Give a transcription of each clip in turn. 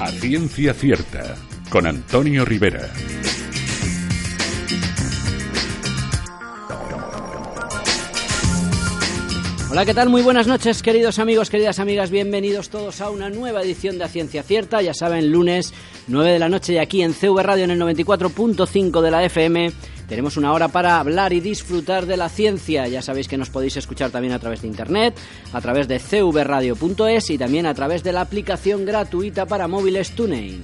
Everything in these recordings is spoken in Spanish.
A Ciencia Cierta, con Antonio Rivera. Hola, ¿qué tal? Muy buenas noches, queridos amigos, queridas amigas. Bienvenidos todos a una nueva edición de A Ciencia Cierta. Ya saben, lunes 9 de la noche y aquí en CV Radio en el 94.5 de la FM. Tenemos una hora para hablar y disfrutar de la ciencia. Ya sabéis que nos podéis escuchar también a través de internet, a través de cvradio.es y también a través de la aplicación gratuita para móviles TuneIn.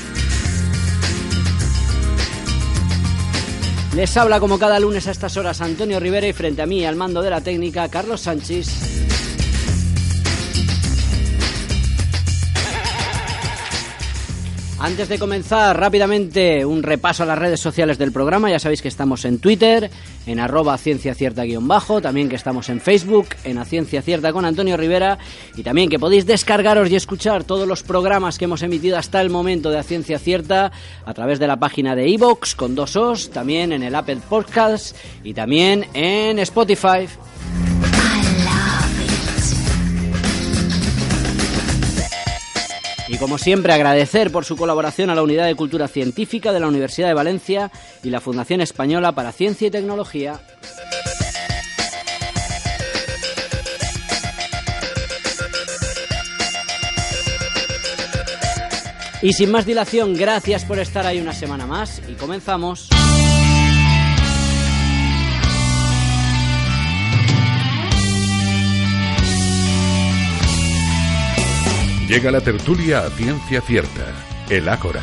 Les habla como cada lunes a estas horas Antonio Rivera y frente a mí, al mando de la técnica, Carlos Sánchez. Antes de comenzar, rápidamente un repaso a las redes sociales del programa. Ya sabéis que estamos en Twitter, en @cienciacierta_, también que estamos en Facebook, en A Ciencia Cierta con Antonio Rivera, y también que podéis descargaros y escuchar todos los programas que hemos emitido hasta el momento de A Ciencia Cierta a través de la página de iVoox con 2 O's, también en el Apple Podcast y también en Spotify. Y como siempre, agradecer por su colaboración a la Unidad de Cultura Científica de la Universidad de Valencia y la Fundación Española para Ciencia y Tecnología. Y sin más dilación, gracias por estar ahí una semana más y comenzamos. Llega la tertulia A Ciencia Cierta, el Ágora.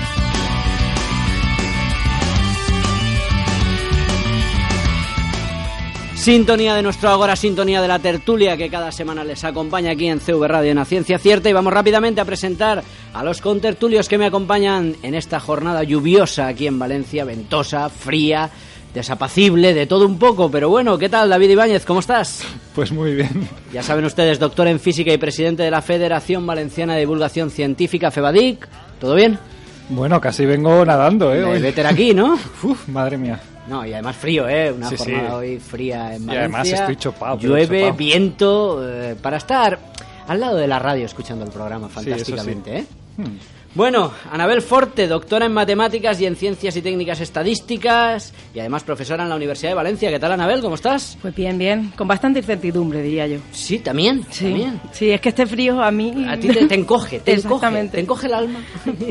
Sintonía de nuestro Ágora, sintonía de la tertulia que cada semana les acompaña aquí en CV Radio en A Ciencia Cierta, y vamos rápidamente a presentar a los contertulios que me acompañan en esta jornada lluviosa aquí en Valencia, ventosa, fría, desapacible, de todo un poco, pero bueno, ¿qué tal, David Ibáñez? ¿Cómo estás? Pues muy bien. Ya saben ustedes, doctor en física y presidente de la Federación Valenciana de Divulgación Científica, FEVADIC. ¿Todo bien? Bueno, casi vengo nadando, hoy. Vete aquí, ¿no? Uf, madre mía. No, y además frío, una jornada hoy fría en Valencia. Y además estoy chopado. Llueve, viento, para estar al lado de la radio escuchando el programa fantásticamente, sí. Bueno, Anabel Forte, doctora en Matemáticas y en Ciencias y Técnicas Estadísticas y además profesora en la Universidad de Valencia. ¿Qué tal, Anabel? ¿Cómo estás? Pues bien, con bastante incertidumbre, diría yo. Sí, también. Sí, es que este frío a mí... A ti te encoge, te encoge el alma.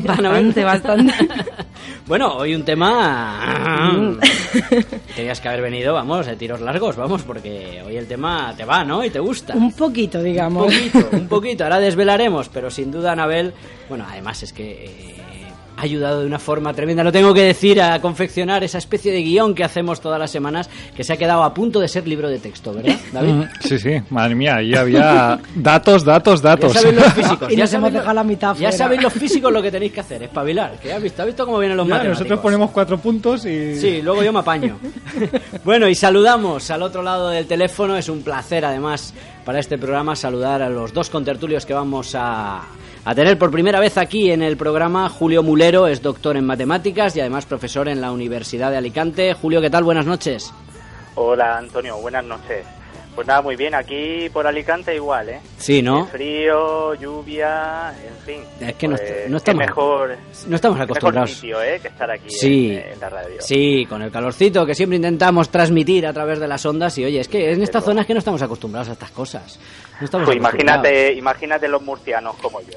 Bastante. Bueno, hoy un tema... Tenías que haber venido, vamos, de tiros largos, vamos, porque hoy el tema te va, ¿no? Y te gusta. Un poquito, digamos. Un poquito. Ahora desvelaremos, pero sin duda, Anabel, bueno, además es que ha ayudado de una forma tremenda, lo tengo que decir, a confeccionar esa especie de guión que hacemos todas las semanas, que se ha quedado a punto de ser libro de texto, ¿verdad, David? Sí, madre mía, ahí había datos. Ya sabéis los físicos. Y nos hemos dejado la mitad fuera. Ya sabéis los físicos lo que tenéis que hacer, espabilar, que has visto cómo vienen los matemáticos. Nosotros ponemos 4 puntos y... Sí, luego yo me apaño. Bueno, y saludamos al otro lado del teléfono, es un placer además para este programa saludar a los dos contertulios que vamos a tener por primera vez aquí en el programa. Julio Mulero es doctor en matemáticas y además profesor en la Universidad de Alicante. Julio, ¿qué tal? Buenas noches. Hola, Antonio, buenas noches. Pues nada, muy bien, aquí por Alicante igual, ¿eh? Sí, ¿no? Frío, lluvia, en fin. Es que pues, no estamos acostumbrados. Mejor sitio, que estar aquí en la radio. Sí, con el calorcito que siempre intentamos transmitir a través de las ondas, y oye, es que en esta zona es que no estamos acostumbrados a estas cosas. No estamos pues imagínate los murcianos como yo.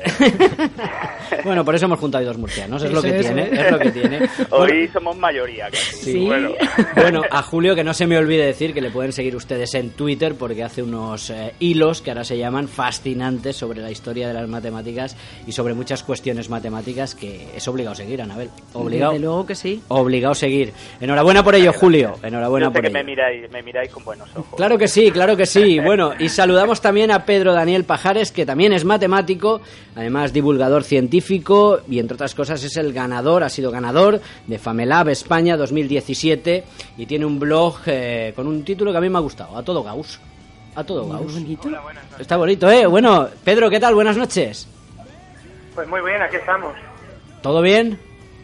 Bueno, por eso hemos juntado hoy 2 murcianos, es lo que tiene. Hoy somos mayoría casi. Sí. Bueno, a Julio, que no se me olvide decir que le pueden seguir ustedes en Twitter, porque hace unos hilos que ahora se llaman fascinantes sobre la historia de las matemáticas y sobre muchas cuestiones matemáticas que es obligado seguir, Anabel. Obligado. Desde luego que sí. Obligado seguir. Enhorabuena por ello, Julio. Enhorabuena por ello. Me miráis con buenos ojos. Claro que sí. Bueno, y saludamos también a Pedro Daniel Pajares, que también es matemático, además divulgador científico y entre otras cosas ha sido ganador de FameLab España 2017 y tiene un blog con un título que a mí me ha gustado, A Todo Gauss. Bonito. Hola, buenas noches. Está bonito, ¿eh? Bueno, Pedro, ¿qué tal? Buenas noches. Pues muy bien, aquí estamos. ¿Todo bien?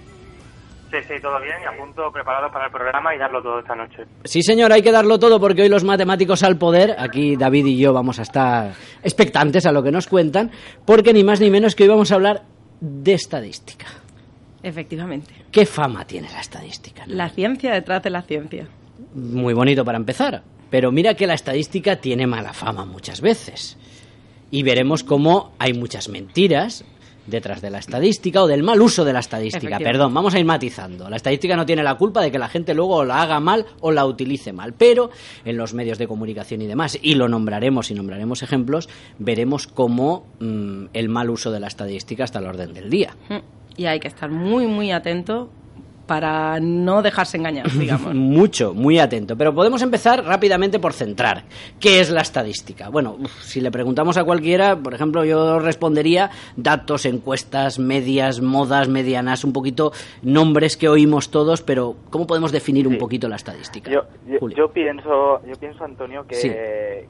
Sí, todo bien, y a punto, preparados para el programa y darlo todo esta noche. Sí, señor, hay que darlo todo porque hoy los matemáticos al poder, aquí David y yo vamos a estar expectantes a lo que nos cuentan, porque ni más ni menos que hoy vamos a hablar de estadística. Efectivamente. ¿Qué fama tiene la estadística? La ciencia detrás de la ciencia. Muy bonito para empezar, pero mira que la estadística tiene mala fama muchas veces. Y veremos cómo hay muchas mentiras detrás de la estadística o del mal uso de la estadística. Perdón, vamos a ir matizando. La estadística no tiene la culpa de que la gente luego la haga mal o la utilice mal, pero en los medios de comunicación y demás, y lo nombraremos y nombraremos ejemplos, veremos cómo el mal uso de la estadística está a la orden del día. Y hay que estar muy, muy atento para no dejarse engañar, digamos. Mucho, muy atento. Pero podemos empezar rápidamente por centrar. ¿Qué es la estadística? Bueno, si le preguntamos a cualquiera, por ejemplo, yo respondería datos, encuestas, medias, modas, medianas, un poquito nombres que oímos todos, pero ¿cómo podemos definir un poquito la estadística? Yo pienso, Antonio, que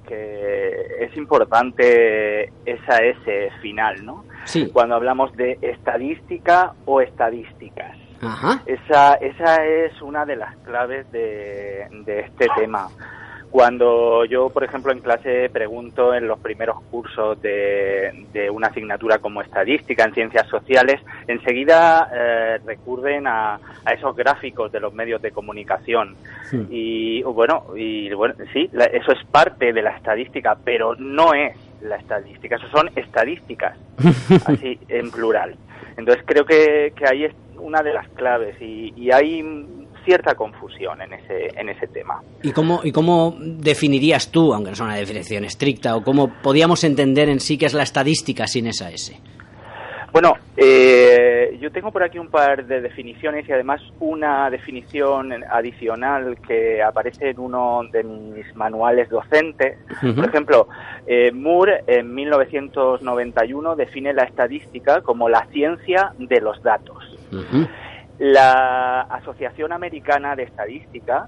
es importante esa S final, ¿no? Sí. Cuando hablamos de estadística o estadísticas. Ajá. Esa es una de las claves de este tema. Cuando yo, por ejemplo, en clase pregunto en los primeros cursos de una asignatura como estadística en ciencias sociales, enseguida recurren a esos gráficos de los medios de comunicación. Sí. Y bueno, sí, eso es parte de la estadística, pero no es la estadística, eso son estadísticas, así en plural. Entonces creo que ahí es una de las claves y hay cierta confusión en ese tema. ¿Y cómo definirías tú, aunque no es una definición estricta, o cómo podíamos entender en sí qué es la estadística sin esa S? Bueno, yo tengo por aquí un par de definiciones y además una definición adicional que aparece en uno de mis manuales docentes. Uh-huh. Por ejemplo, Moore en 1991 define la estadística como la ciencia de los datos. Uh-huh. La Asociación Americana de Estadística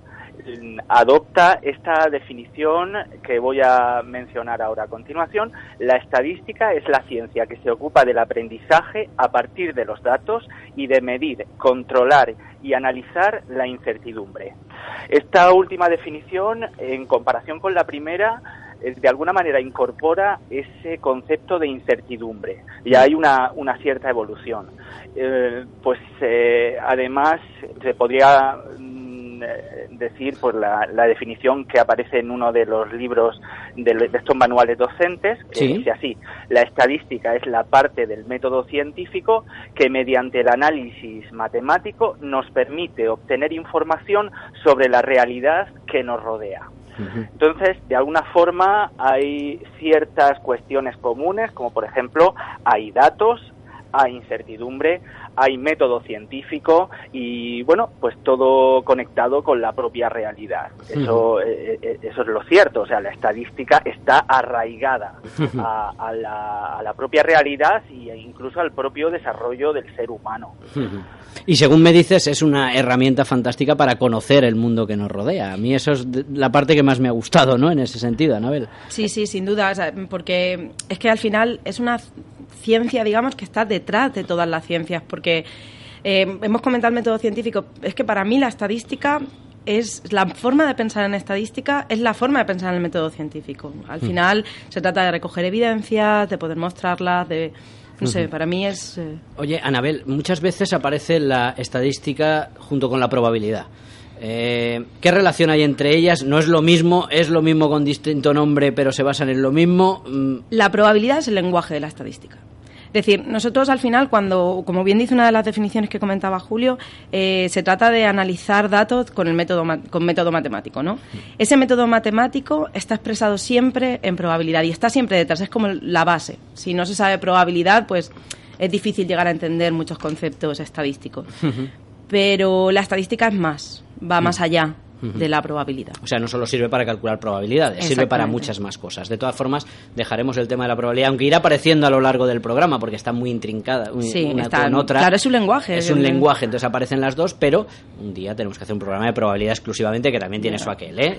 adopta esta definición que voy a mencionar ahora a continuación. La estadística es la ciencia que se ocupa del aprendizaje a partir de los datos y de medir, controlar y analizar la incertidumbre. Esta última definición, en comparación con la primera, de alguna manera incorpora ese concepto de incertidumbre. Ya hay una cierta evolución. Además, se podría decir pues la definición que aparece en uno de los libros de estos manuales docentes, que ¿sí? Dice así: la estadística es la parte del método científico que mediante el análisis matemático nos permite obtener información sobre la realidad que nos rodea. Entonces, de alguna forma hay ciertas cuestiones comunes, como por ejemplo, hay datos, hay incertidumbre, hay método científico y, bueno, pues todo conectado con la propia realidad. Eso es lo cierto, o sea, la estadística está arraigada a la propia realidad e incluso al propio desarrollo del ser humano. Y según me dices, es una herramienta fantástica para conocer el mundo que nos rodea. A mí eso es la parte que más me ha gustado, ¿no?, en ese sentido, Anabel. Sí, sin duda, o sea, porque es que al final es una ciencia, digamos, que está detrás de todas las ciencias, porque hemos comentado el método científico. Es que para mí la estadística es la forma de pensar en estadística, es la forma de pensar en el método científico. Al final se trata de recoger evidencias, de poder mostrarlas, no sé, para mí es... Oye, Anabel, muchas veces aparece la estadística junto con la probabilidad. ¿Qué relación hay entre ellas? ¿No es lo mismo? ¿Es lo mismo con distinto nombre, pero se basan en lo mismo? La probabilidad es el lenguaje de la estadística. Es decir, nosotros al final, cuando, como bien dice una de las definiciones que comentaba Julio, se trata de analizar datos con método matemático, ¿no? Ese método matemático está expresado siempre en probabilidad y está siempre detrás, es como la base. Si no se sabe probabilidad, pues es difícil llegar a entender muchos conceptos estadísticos. Pero la estadística es más, va más allá de la probabilidad. O sea, no solo sirve para calcular probabilidades, sirve para muchas más cosas. De todas formas, dejaremos el tema de la probabilidad, aunque irá apareciendo a lo largo del programa, porque está muy intrincada una con otra. Claro, es un lenguaje. Es un lenguaje, entonces aparecen las dos, pero un día tenemos que hacer un programa de probabilidad exclusivamente, que también tiene su aquel, ¿eh?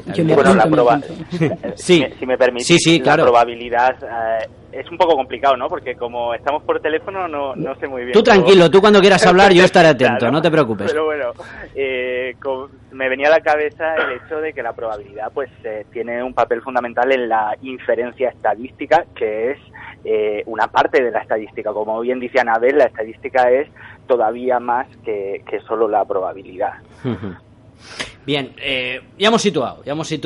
Si me permite, sí, claro. La probabilidad es un poco complicado, ¿no? Porque como estamos por teléfono, no sé muy bien. Tú tranquilo, tú cuando quieras hablar yo estaré atento, claro, no te preocupes. Pero bueno, me venía a la cabeza el hecho de que la probabilidad pues tiene un papel fundamental en la inferencia estadística, que es una parte de la estadística. Como bien dice Anabel, la estadística es todavía más que solo la probabilidad. Bien, ya hemos situado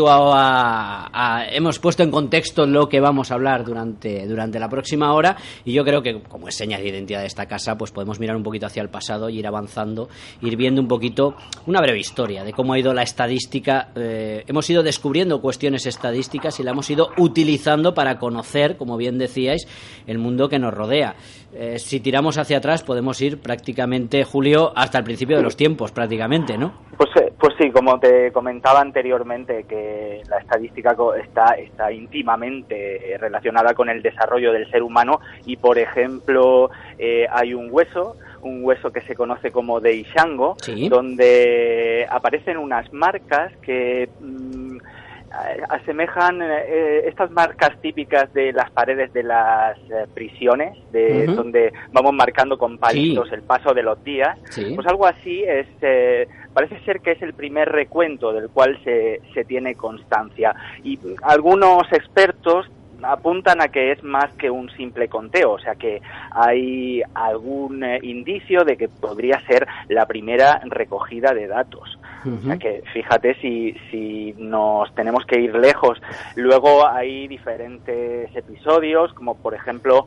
hemos puesto en contexto lo que vamos a hablar durante la próxima hora, y yo creo que, como es seña de identidad de esta casa, pues podemos mirar un poquito hacia el pasado y ir avanzando, ir viendo un poquito una breve historia de cómo ha ido la estadística. Hemos ido descubriendo cuestiones estadísticas y la hemos ido utilizando para conocer, como bien decíais, el mundo que nos rodea. Si tiramos hacia atrás podemos ir prácticamente, Julio, hasta el principio de los tiempos, prácticamente, ¿no? Pues sí, como te comentaba anteriormente, que la estadística está íntimamente relacionada con el desarrollo del ser humano, y por ejemplo hay un hueso que se conoce como de Ishango, ¿sí?, donde aparecen unas marcas que asemejan estas marcas típicas de las paredes de las prisiones, donde vamos marcando con palitos, sí, el paso de los días. Sí. Pues algo así es. Parece ser que es el primer recuento del cual se tiene constancia, y algunos expertos apuntan a que es más que un simple conteo, o sea que hay algún indicio de que podría ser la primera recogida de datos. O sea que fíjate si nos tenemos que ir lejos. Luego hay diferentes episodios, como por ejemplo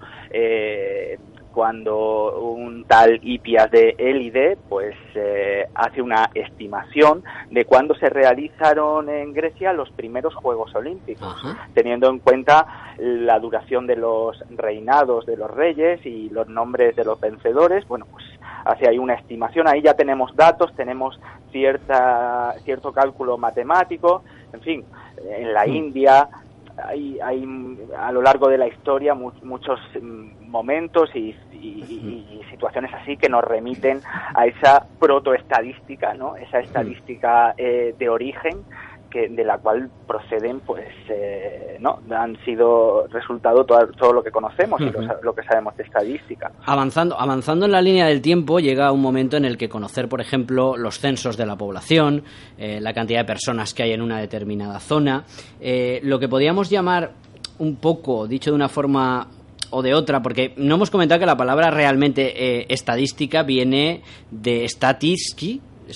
cuando un tal Hippias de Élide pues hace una estimación de cuándo se realizaron en Grecia los primeros Juegos Olímpicos, teniendo en cuenta la duración de los reinados de los reyes y los nombres de los vencedores. Bueno, pues hace ahí una estimación, ahí ya tenemos datos, tenemos cierto cálculo matemático. En fin, en la India hay a lo largo de la historia muchos momentos y situaciones así que nos remiten a esa protoestadística, ¿no? Esa estadística de origen, de la cual proceden, pues, ¿no? Han sido resultado todo lo que conocemos y lo que sabemos de estadística. Avanzando en la línea del tiempo, llega un momento en el que conocer, por ejemplo, los censos de la población, la cantidad de personas que hay en una determinada zona, lo que podríamos llamar un poco, dicho de una forma o de otra, porque no hemos comentado que la palabra realmente estadística viene de Statistik,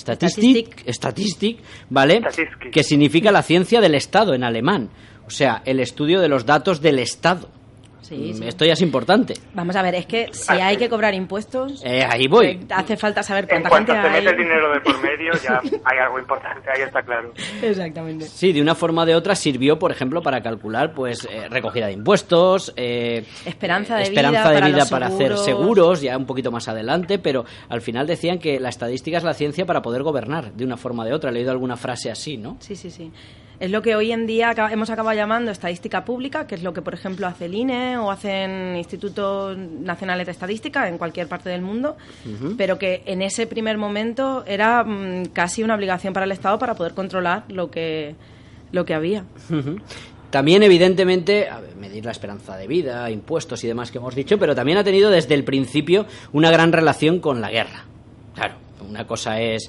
¿vale? Statistik. Que significa la ciencia del Estado en alemán, o sea, el estudio de los datos del Estado. Sí. Esto ya es importante. Vamos a ver, es que si hay que cobrar impuestos, ahí voy. Hace falta saber cuánta gente hay. En cuanto se mete el dinero de por medio, ya hay algo importante, ahí está claro. Exactamente. Sí, de una forma o de otra sirvió, por ejemplo, para calcular pues recogida de impuestos, esperanza de vida para hacer seguros, ya un poquito más adelante, pero al final decían que la estadística es la ciencia para poder gobernar, de una forma o de otra. He leído alguna frase así, ¿no? Sí. Es lo que hoy en día hemos acabado llamando estadística pública, que es lo que, por ejemplo, hace el INE o hacen institutos nacionales de estadística en cualquier parte del mundo, pero que en ese primer momento era casi una obligación para el Estado para poder controlar lo que había. También, evidentemente, medir la esperanza de vida, impuestos y demás que hemos dicho, pero también ha tenido desde el principio una gran relación con la guerra. Claro. Una cosa es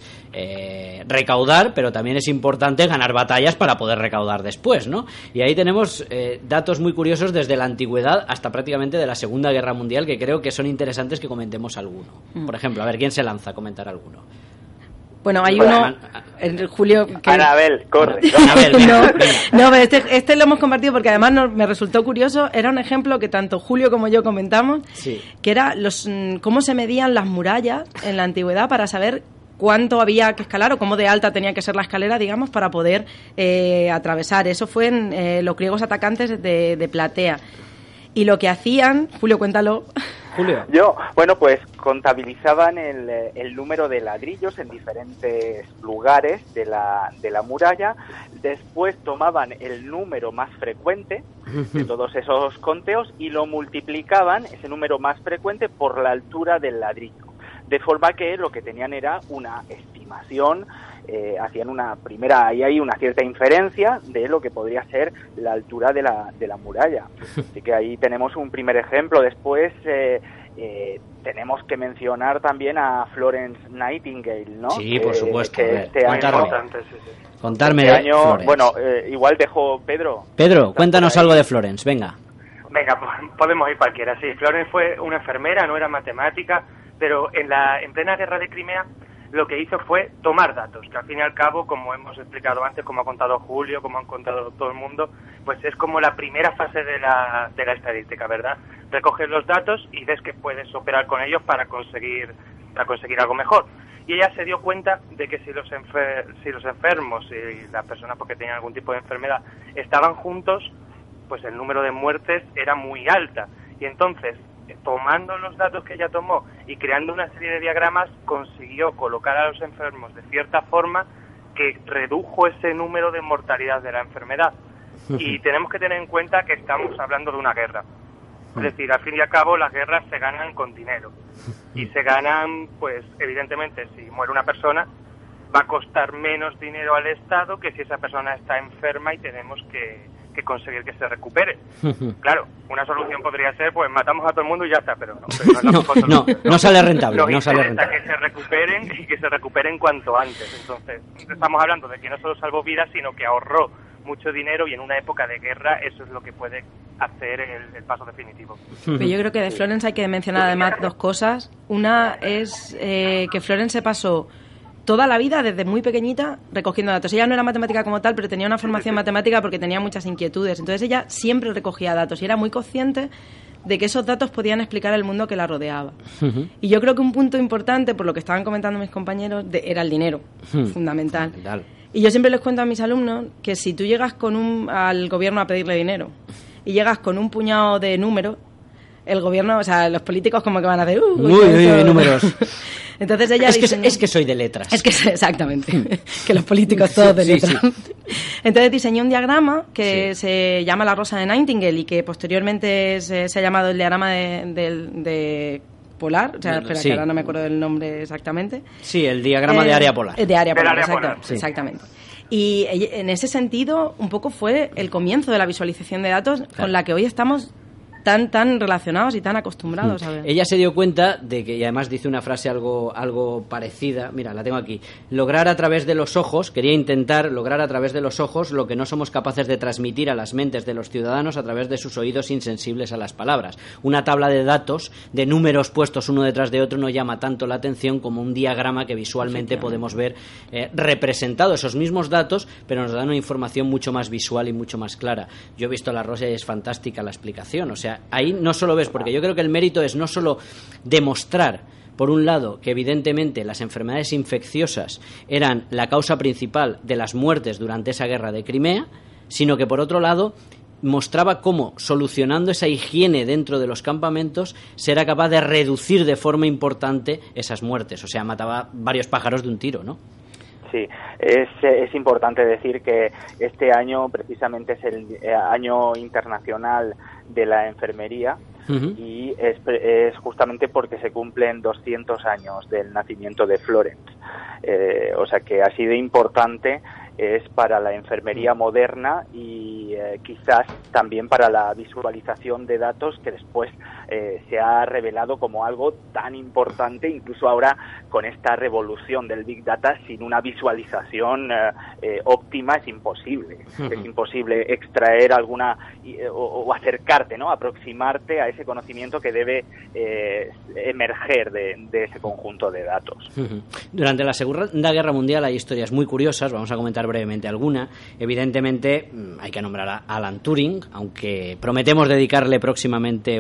recaudar, pero también es importante ganar batallas para poder recaudar después, ¿no? Y ahí tenemos datos muy curiosos desde la antigüedad hasta prácticamente de la Segunda Guerra Mundial, que creo que son interesantes que comentemos alguno. Por ejemplo, a ver, ¿quién se lanza a comentar alguno? Bueno, hay uno, Julio... Que... Anabel, corre. Anabel, venga. No, pero este lo hemos compartido porque además me resultó curioso. Era un ejemplo que tanto Julio como yo comentamos, sí, que era cómo se medían las murallas en la antigüedad para saber cuánto había que escalar o cómo de alta tenía que ser la escalera, digamos, para poder atravesar. Eso fue en los griegos atacantes de Platea. Y lo que hacían, Julio, cuéntalo. Julio. Pues contabilizaban el número de ladrillos en diferentes lugares de la muralla. Después tomaban el número más frecuente de todos esos conteos y lo multiplicaban, ese número más frecuente, por la altura del ladrillo. De forma que lo que tenían era una estimación, hacían ahí hay una cierta inferencia de lo que podría ser la altura de la muralla. Así que ahí tenemos un primer ejemplo. Después tenemos que mencionar también a Florence Nightingale, ¿no? Sí, por supuesto. Contarme. Este año, igual dejo Pedro. Pedro, cuéntanos algo de Florence, venga. Venga, pues podemos ir cualquiera. Sí, Florence fue una enfermera, no era matemática, pero en plena guerra de Crimea lo que hizo fue tomar datos, que al fin y al cabo, como hemos explicado antes, como ha contado Julio, como han contado todo el mundo, pues es como la primera fase de la estadística, ¿verdad? Recoges los datos y ves que puedes operar con ellos para conseguir algo mejor. Y ella se dio cuenta de que si los enfermos y las personas porque tenían algún tipo de enfermedad estaban juntos, pues el número de muertes era muy alta. Y entonces, tomando los datos que ella tomó y creando una serie de diagramas, consiguió colocar a los enfermos de cierta forma que redujo ese número de mortalidad de la enfermedad. Y tenemos que tener en cuenta que estamos hablando de una guerra. Es decir, al fin y al cabo, las guerras se ganan con dinero. Y se ganan, pues, evidentemente, si muere una persona, va a costar menos dinero al Estado que si esa persona está enferma y tenemos que conseguir que se recupere. Claro, una solución podría ser, pues matamos a todo el mundo y ya está, pero no sale rentable. No sale rentable. Que se recuperen y que se recuperen cuanto antes. Entonces, estamos hablando de que no solo salvó vidas, sino que ahorró mucho dinero y en una época de guerra eso es lo que puede hacer el paso definitivo. Pero yo creo que de Florence hay que mencionar además dos cosas. Una es que Florence se pasó toda la vida, desde muy pequeñita, recogiendo datos. Ella no era matemática como tal, pero tenía una formación matemática porque tenía muchas inquietudes. Entonces ella siempre recogía datos y era muy consciente de que esos datos podían explicar el mundo que la rodeaba. Y yo creo que un punto importante, por lo que estaban comentando mis compañeros, era el dinero, fundamental. Y yo siempre les cuento a mis alumnos que si tú llegas al gobierno a pedirle dinero y llegas con un puñado de números, el gobierno, o sea, los políticos como que van a hacer números. Entonces ella es que soy de letras. Es que exactamente, que los políticos todos de letras. Sí. Entonces diseñó un diagrama que se llama la rosa de Nightingale y que posteriormente se ha llamado el diagrama de polar, o sea, espera, que ahora no me acuerdo del nombre exactamente. Sí, el diagrama de área polar. De área polar, exactamente. Y en ese sentido, un poco fue el comienzo de la visualización de datos con la que hoy estamos tan relacionados y tan acostumbrados a ver. Ella se dio cuenta de que, y además dice una frase algo parecida, mira, la tengo aquí, quería intentar lograr a través de los ojos lo que no somos capaces de transmitir a las mentes de los ciudadanos a través de sus oídos insensibles a las palabras. Una tabla de datos, de números puestos uno detrás de otro, no llama tanto la atención como un diagrama que visualmente podemos ver representado esos mismos datos, pero nos da una información mucho más visual y mucho más clara. Yo he visto la rosa y es fantástica la explicación, o sea, ahí no solo ves, porque yo creo que el mérito es no solo demostrar, por un lado, que evidentemente las enfermedades infecciosas eran la causa principal de las muertes durante esa guerra de Crimea, sino que por otro lado mostraba cómo, solucionando esa higiene dentro de los campamentos, se era capaz de reducir de forma importante esas muertes. O sea, mataba varios pájaros de un tiro, ¿no? Sí, es importante decir que este año precisamente es el año internacional de la enfermería y es justamente porque se cumplen 200 años del nacimiento de Florence. O sea que así de importante es para la enfermería moderna y quizás también para la visualización de datos que después se ha revelado como algo tan importante, incluso ahora con esta revolución del Big Data, sin una visualización óptima es imposible. Es imposible extraer alguna o acercarte, ¿no? Aproximarte a ese conocimiento que debe emerger de ese conjunto de datos. Durante la Segunda Guerra Mundial hay historias muy curiosas, vamos a comentar brevemente alguna. Evidentemente hay que nombrar a Alan Turing, aunque prometemos dedicarle próximamente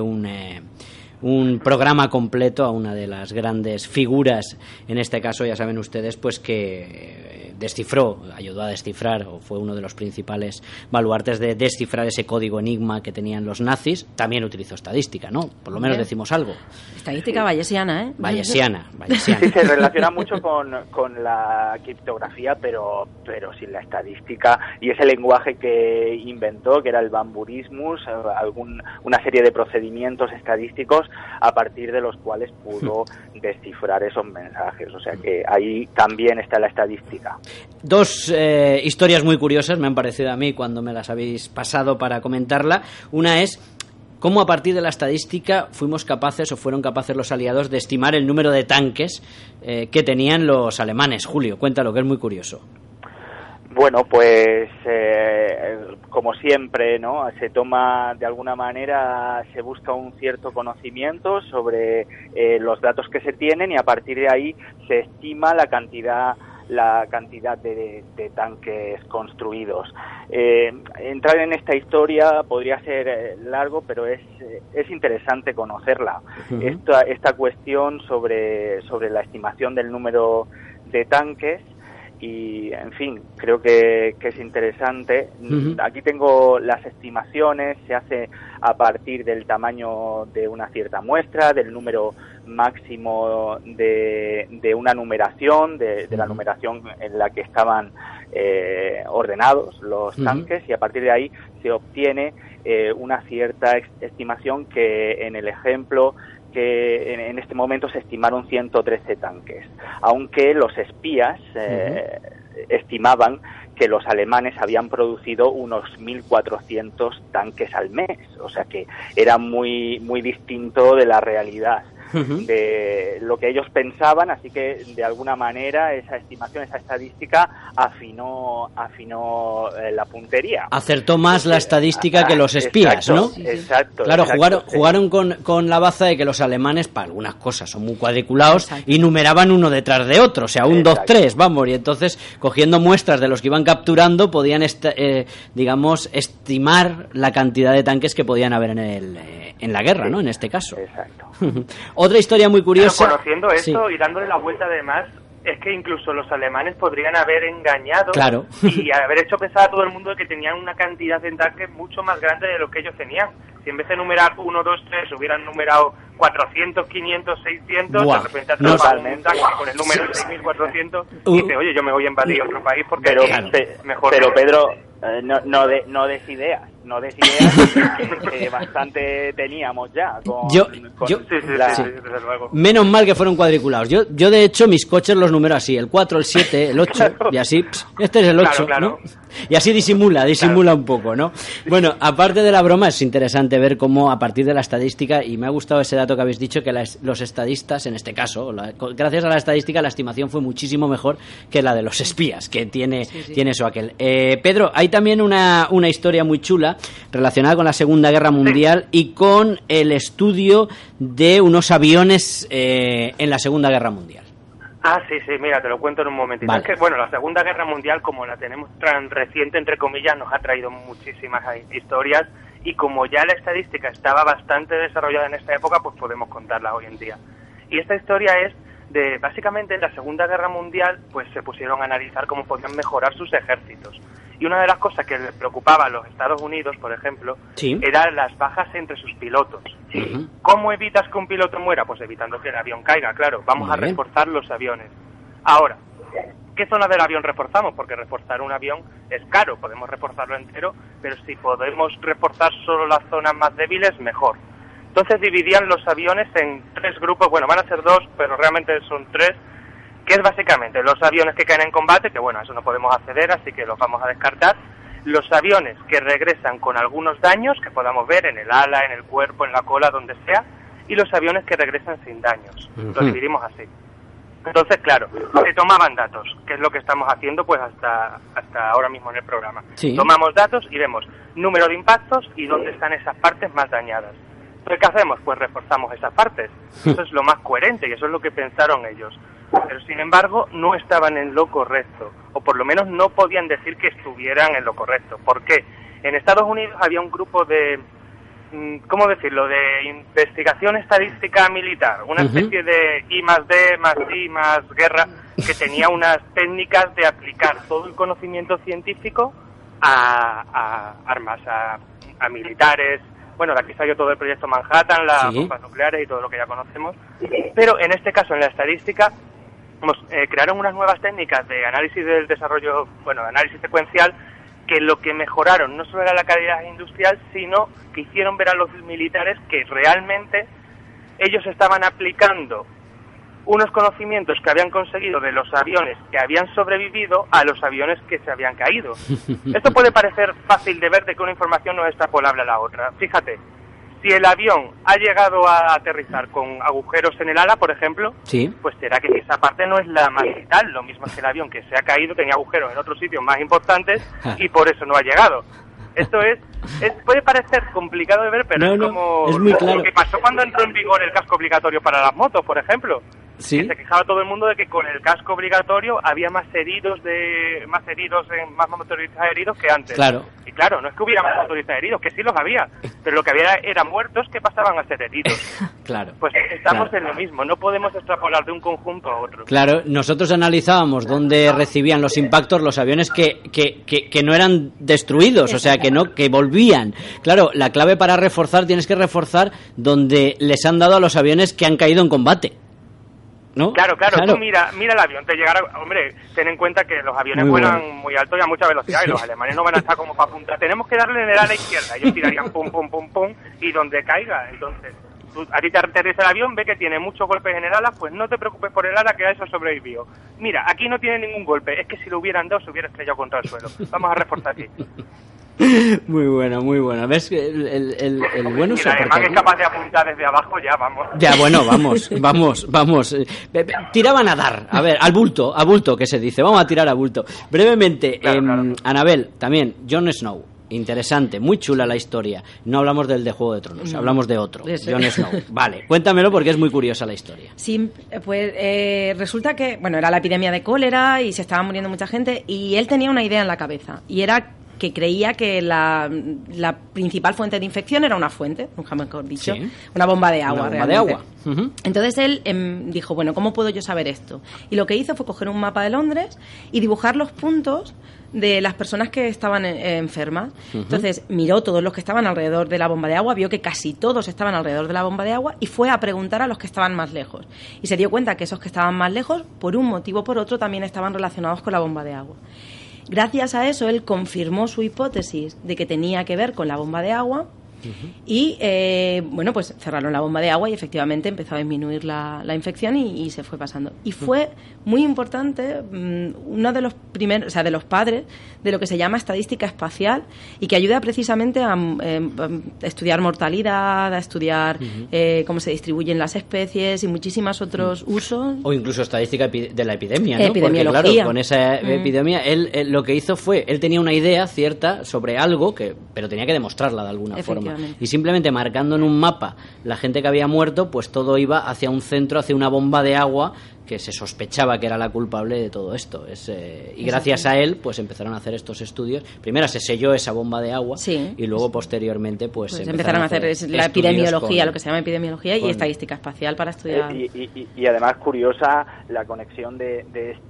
un programa completo a una de las grandes figuras, en este caso ya saben ustedes pues que ayudó a descifrar o fue uno de los principales baluartes de descifrar ese código enigma que tenían los nazis. También utilizó estadística, ¿no? Por lo menos decimos algo. Estadística bayesiana, ¿eh? Bayesiana. Sí, se relaciona mucho con la criptografía, pero sin la estadística y ese lenguaje que inventó, que era el bamburismus, una serie de procedimientos estadísticos a partir de los cuales pudo descifrar esos mensajes. O sea que ahí también está la estadística. Dos historias muy curiosas me han parecido a mí cuando me las habéis pasado para comentarla. Una es cómo a partir de la estadística fueron capaces los aliados de estimar el número de tanques que tenían los alemanes. Julio, cuéntalo, que es muy curioso. Bueno, pues como siempre, ¿no? Se toma, de alguna manera, se busca un cierto conocimiento sobre los datos que se tienen, y a partir de ahí se estima la cantidad de tanques construidos. Entrar en esta historia podría ser largo, pero es interesante conocerla. Uh-huh. Esta cuestión sobre la estimación del número de tanques, y en fin, creo que es interesante. Uh-huh. Aquí tengo las estimaciones, se hace a partir del tamaño de una cierta muestra, del número máximo de una numeración, de la numeración en la que estaban ordenados los tanques, y a partir de ahí se obtiene una cierta estimación, que en el ejemplo que en este momento se estimaron 113 tanques, aunque los espías estimaban que los alemanes habían producido unos 1.400 tanques al mes, o sea que era muy distinto de la realidad, de lo que ellos pensaban, así que de alguna manera esa estimación, esa estadística afinó la puntería. Acertó más la estadística que los espías, exacto, ¿no? Exacto. Claro, exacto, jugaron con la baza de que los alemanes, para algunas cosas, son muy cuadriculados y numeraban uno detrás de otro, o sea, 1, 2, 3, vamos, y entonces, cogiendo muestras de los que iban capturando, podían, digamos, estimar la cantidad de tanques que podían haber en la guerra, ¿no? En este caso. Exacto. Otra historia muy curiosa. Pero conociendo esto y dándole la vuelta, además, es que incluso los alemanes podrían haber engañado y haber hecho pensar a todo el mundo de que tenían una cantidad de tanques mucho más grande de lo que ellos tenían. Si en vez de numerar 1, 2, 3 hubieran numerado 400, 500, 600, de repente un tanque con el número 6.400 y dice, oye, yo me voy a invadir otro país porque mejor. Pero Pedro, no des ideas, bastante teníamos ya. Desde luego. Menos mal que fueron cuadriculados. Yo de hecho mis coches los numero así, el 4, el 7, el 8 y así, este es el 8, claro. ¿no? Y así disimula un poco, ¿no? Bueno, aparte de la broma, es interesante ver cómo a partir de la estadística, y me ha gustado ese dato que habéis dicho, que los estadistas, en este caso, gracias a la estadística, la estimación fue muchísimo mejor que la de los espías, que tiene eso aquel. Pedro, hay también una historia muy chula relacionada con la Segunda Guerra Mundial y con el estudio de unos aviones en la Segunda Guerra Mundial. Ah, sí, mira, te lo cuento en un momentito. Vale. Es que, bueno, la Segunda Guerra Mundial, como la tenemos tan reciente, entre comillas, nos ha traído muchísimas historias, y como ya la estadística estaba bastante desarrollada en esta época, pues podemos contarla hoy en día. Y esta historia es de, básicamente, en la Segunda Guerra Mundial, pues se pusieron a analizar cómo podían mejorar sus ejércitos. Y una de las cosas que les preocupaba a los Estados Unidos, por ejemplo, eran las bajas entre sus pilotos. Uh-huh. ¿Cómo evitas que un piloto muera? Pues evitando que el avión caiga, claro. Vamos a reforzar los aviones. Ahora, ¿qué zona del avión reforzamos? Porque reforzar un avión es caro, podemos reforzarlo entero, pero si podemos reforzar solo las zonas más débiles, mejor. Entonces dividían los aviones en 3 grupos, bueno, van a ser 2, pero realmente son 3, que es básicamente los aviones que caen en combate, que bueno, a eso no podemos acceder, así que los vamos a descartar, los aviones que regresan con algunos daños, que podamos ver en el ala, en el cuerpo, en la cola, donde sea, y los aviones que regresan sin daños. Los dividimos así. Entonces, claro, se tomaban datos, que es lo que estamos haciendo pues hasta ahora mismo en el programa. Tomamos datos y vemos número de impactos y dónde están esas partes más dañadas. Entonces, ¿qué hacemos? Pues reforzamos esas partes. Eso es lo más coherente y eso es lo que pensaron ellos. Pero, sin embargo, no estaban en lo correcto, o por lo menos no podían decir que estuvieran en lo correcto. ¿Por qué? En Estados Unidos había un grupo de, ¿cómo decirlo?, de investigación estadística militar, una especie de I+D más I más guerra, que tenía unas técnicas de aplicar todo el conocimiento científico a armas, a militares. Bueno, de aquí salió todo el proyecto Manhattan, las bombas nucleares y todo lo que ya conocemos. Pero en este caso, en la estadística, crearon unas nuevas técnicas de análisis del desarrollo, bueno, de análisis secuencial, que lo que mejoraron no solo era la calidad industrial, sino que hicieron ver a los militares que realmente ellos estaban aplicando unos conocimientos que habían conseguido de los aviones que habían sobrevivido a los aviones que se habían caído. Esto puede parecer fácil de ver, de que una información no es extrapolable a la otra. Fíjate, Si el avión ha llegado a aterrizar con agujeros en el ala, por ejemplo, Sí. pues será que esa parte no es la más vital. Lo mismo que el avión que se ha caído tenía agujeros en otros sitios más importantes y por eso no ha llegado. Esto puede parecer complicado de ver, pero es como es muy claro. lo que pasó cuando entró en vigor el casco obligatorio para las motos, por ejemplo. Sí. Que se quejaba todo el mundo de que con el casco obligatorio había más motoristas heridos que antes. Claro. Y claro, no es que hubiera más motoristas heridos, que sí los había, pero lo que había eran muertos que pasaban a ser heridos. Claro. Pues estamos Claro. en lo mismo, no podemos extrapolar de un conjunto a otro. Claro, nosotros analizábamos dónde recibían los impactos los aviones que no eran destruidos, o sea, que volvían. Claro, la clave para reforzar, tienes que reforzar donde les han dado a los aviones que han caído en combate, ¿no? Claro, tú mira el avión, te llegará, hombre, ten en cuenta que los aviones Muy vuelan bueno. muy alto y a mucha velocidad, y los alemanes no van a estar como para apuntar, tenemos que darle en el ala izquierda, ellos tirarían pum, pum, pum, pum, y donde caiga, entonces, a ti te aterriza el avión, ve que tiene muchos golpes en el ala, pues no te preocupes por el ala, que a eso sobrevivió. Mira, aquí no tiene ningún golpe, es que si lo hubieran dado se hubiera estrellado contra el suelo, vamos a reforzar aquí. Muy bueno. ¿Ves? El buen Y uso. el alemán es capaz de apuntar desde abajo, ya vamos. Ya, bueno, vamos. Tiraban a dar, a ver, al bulto que se dice, vamos a tirar a bulto. Brevemente, Claro. Anabel, también, Jon Snow, interesante, muy chula la historia. No hablamos del de Juego de Tronos, hablamos de otro, Ese. Jon Snow. Vale, cuéntamelo porque es muy curiosa la historia. Sí, pues resulta que, bueno, era la epidemia de cólera y se estaba muriendo mucha gente y él tenía una idea en la cabeza y era que creía que la principal fuente de infección era una fuente, nunca mejor dicho, Sí. una bomba de agua. Una bomba realmente. de agua. Ujú. Entonces él dijo, bueno, ¿cómo puedo yo saber esto? Y lo que hizo fue coger un mapa de Londres y dibujar los puntos de las personas que estaban enfermas. Entonces miró todos los que estaban alrededor de la bomba de agua, vio que casi todos estaban alrededor de la bomba de agua y fue a preguntar a los que estaban más lejos. Y se dio cuenta que esos que estaban más lejos, por un motivo o por otro, también estaban relacionados con la bomba de agua. Gracias a eso, él confirmó su hipótesis de que tenía que ver con la bomba de agua y, bueno, pues cerraron la bomba de agua y efectivamente empezó a disminuir la infección y se fue pasando. Y fue muy importante, uno de los primeros, o sea, de los padres de lo que se llama estadística espacial y que ayuda precisamente a estudiar mortalidad, a estudiar cómo se distribuyen las especies y muchísimos otros usos. O incluso estadística de la epidemia, ¿no? Porque Epidemiología. claro, con esa epidemia, él lo que hizo fue, él tenía una idea cierta sobre algo, pero tenía que demostrarla de alguna forma. Y simplemente marcando en un mapa la gente que había muerto, pues todo iba hacia un centro, hacia una bomba de agua que se sospechaba que era la culpable de todo esto. Y gracias a él, pues empezaron a hacer estos estudios. Primero se selló esa bomba de agua y luego posteriormente pues empezaron a hacer la epidemiología, lo que se llama epidemiología y estadística espacial para estudiar. Y además curiosa la conexión de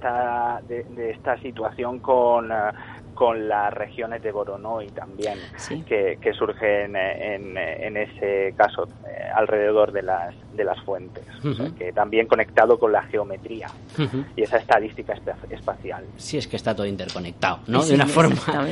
esta situación con las regiones de Voronoi también, que surgen en ese caso alrededor de las fuentes, o sea, que también conectado con la geometría y esa estadística espacial. Sí, es que está todo interconectado, ¿no? Sí, de una forma,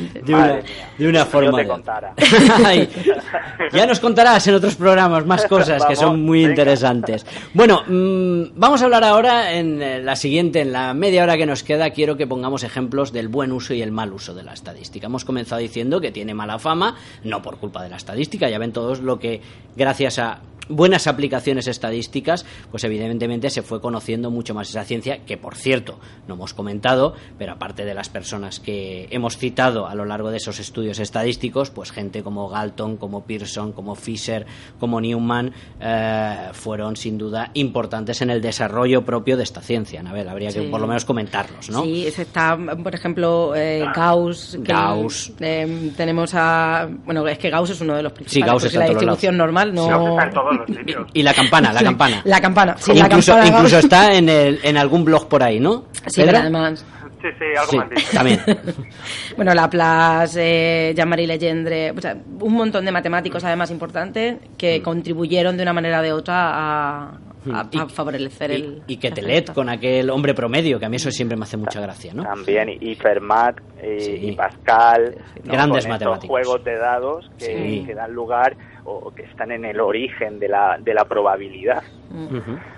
de una forma. Yo te contara. Ay, ya nos contarás en otros programas más cosas que son muy interesantes. Bueno, vamos a hablar ahora en la media hora que nos queda. Quiero que pongamos ejemplos del buen uso y el mal uso de la estadística. Hemos comenzado diciendo que tiene mala fama, no por culpa de la estadística, ya ven todos lo que gracias a buenas aplicaciones estadísticas, pues evidentemente se fue conociendo mucho más esa ciencia, que por cierto no hemos comentado, pero aparte de las personas que hemos citado a lo largo de esos estudios estadísticos, pues gente como Galton, como Pearson, como Fisher, como Newman, fueron sin duda importantes en el desarrollo propio de esta ciencia. Anabel, habría que por lo menos comentarlos, ¿no? Sí, está, por ejemplo, Gauss. Tenemos a... Bueno, es que Gauss es uno de los principales. Sí, Gauss está la en todos distribución lados. normal no... Gauss está en todos los sitios. Y la campana. La campana, sí, incluso está en algún blog por ahí, ¿no? Sí, pero además... Sí, algo más dicho. También. Bueno, Laplace, Jean-Marie Legendre, o sea, un montón de matemáticos además importantes que contribuyeron de una manera o de otra a favorecer el... Y que Telet con aquel hombre promedio, que a mí eso siempre me hace mucha gracia, ¿no? También, y Fermat, y Pascal, ¿no? Grandes con matemáticos. estos juegos de dados que dan lugar o que están en el origen de la probabilidad.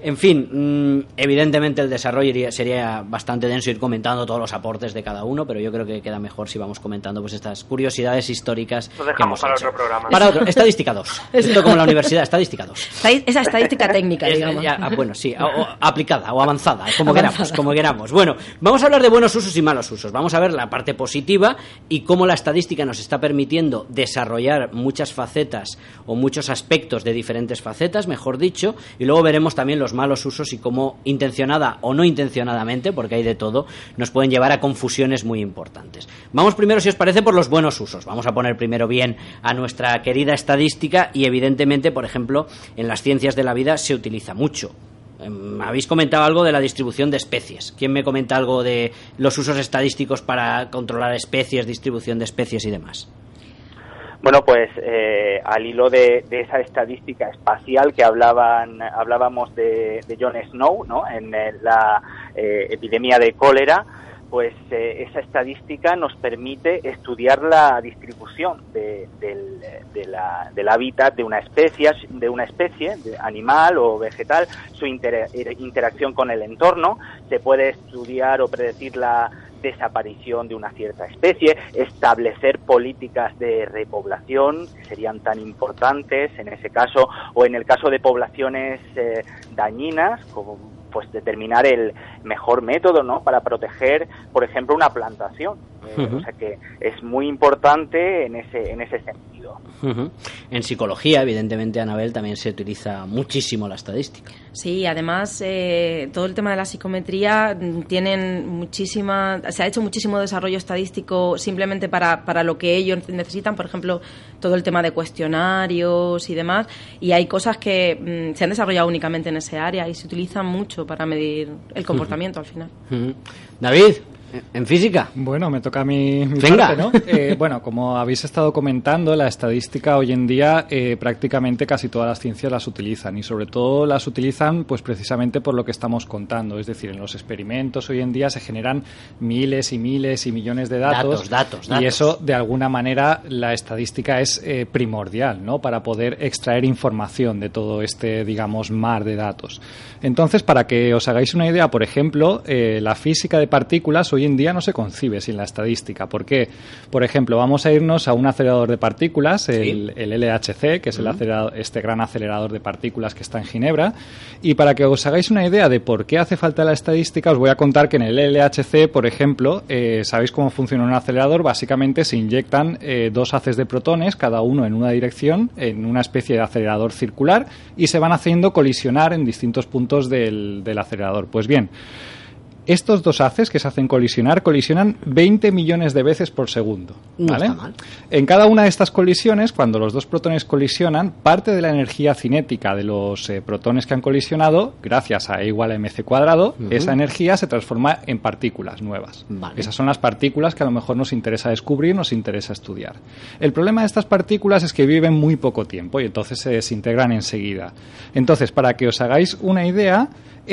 En fin, evidentemente el desarrollo sería bastante denso ir comentando todos los aportes de cada uno, pero yo creo que queda mejor si vamos comentando pues estas curiosidades históricas. Lo que dejamos hemos para hecho. otro programa. Para otro, estadística 2. Esto como en la universidad, estadística 2. Esa estadística técnica, digamos. Bueno, sí, o aplicada o avanzada, como queramos. Bueno, vamos a hablar de buenos usos y malos usos. Vamos a ver la parte positiva y cómo la estadística nos está permitiendo desarrollar muchas facetas o muchos aspectos de diferentes facetas, mejor dicho, y luego veremos también los malos usos y cómo intencionada o no intencionadamente, porque hay de todo, nos pueden llevar a confusiones muy importantes. Vamos primero, si os parece, por los buenos usos. Vamos a poner primero bien a nuestra querida estadística y evidentemente, por ejemplo, en las ciencias de la vida se utiliza mucho. Habéis comentado algo de la distribución de especies. ¿Quién me comenta algo de los usos estadísticos para controlar especies, distribución de especies y demás? Bueno, pues al hilo de esa estadística espacial que hablábamos de Jon Snow, ¿no? En la epidemia de cólera, pues esa estadística nos permite estudiar la distribución del hábitat de una especie animal o vegetal, su interacción con el entorno. Se puede estudiar o predecir la desaparición de una cierta especie, establecer políticas de repoblación que serían tan importantes en ese caso, o en el caso de poblaciones dañinas, como pues determinar el mejor método, ¿no?, para proteger, por ejemplo, una plantación. O sea que es muy importante en ese sentido. En psicología, evidentemente, Anabel, también se utiliza muchísimo la estadística. Sí, además todo el tema de la psicometría se ha hecho muchísimo desarrollo estadístico simplemente para lo que ellos necesitan, por ejemplo, todo el tema de cuestionarios y demás, y hay cosas que se han desarrollado únicamente en ese área y se utilizan mucho para medir el comportamiento al final. David, ¿en física? Bueno, me toca mi Venga. parte, ¿no? Bueno, como habéis estado comentando, la estadística hoy en día prácticamente casi todas las ciencias las utilizan, y sobre todo las utilizan pues precisamente por lo que estamos contando. Es decir, en los experimentos hoy en día se generan miles y miles y millones de datos. Y eso, de alguna manera, la estadística es primordial, ¿no?, para poder extraer información de todo este, digamos, mar de datos. Entonces, para que os hagáis una idea, por ejemplo, la física de partículas hoy en día no se concibe sin la estadística. ¿Por qué? Por ejemplo, vamos a irnos a un acelerador de partículas, el LHC, que es este gran acelerador de partículas que está en Ginebra, y para que os hagáis una idea de por qué hace falta la estadística, os voy a contar que en el LHC, por ejemplo, ¿sabéis cómo funciona un acelerador? Básicamente se inyectan dos haces de protones, cada uno en una dirección, en una especie de acelerador circular, y se van haciendo colisionar en distintos puntos del acelerador. Pues bien, estos dos haces que se hacen colisionan 20 millones de veces por segundo, ¿vale? No está mal. En cada una de estas colisiones, cuando los dos protones colisionan, parte de la energía cinética de los protones que han colisionado, gracias a E igual a mc cuadrado, esa energía se transforma en partículas nuevas. Vale. Esas son las partículas que a lo mejor nos interesa descubrir, nos interesa estudiar. El problema de estas partículas es que viven muy poco tiempo y entonces se desintegran enseguida. Entonces, para que os hagáis una idea,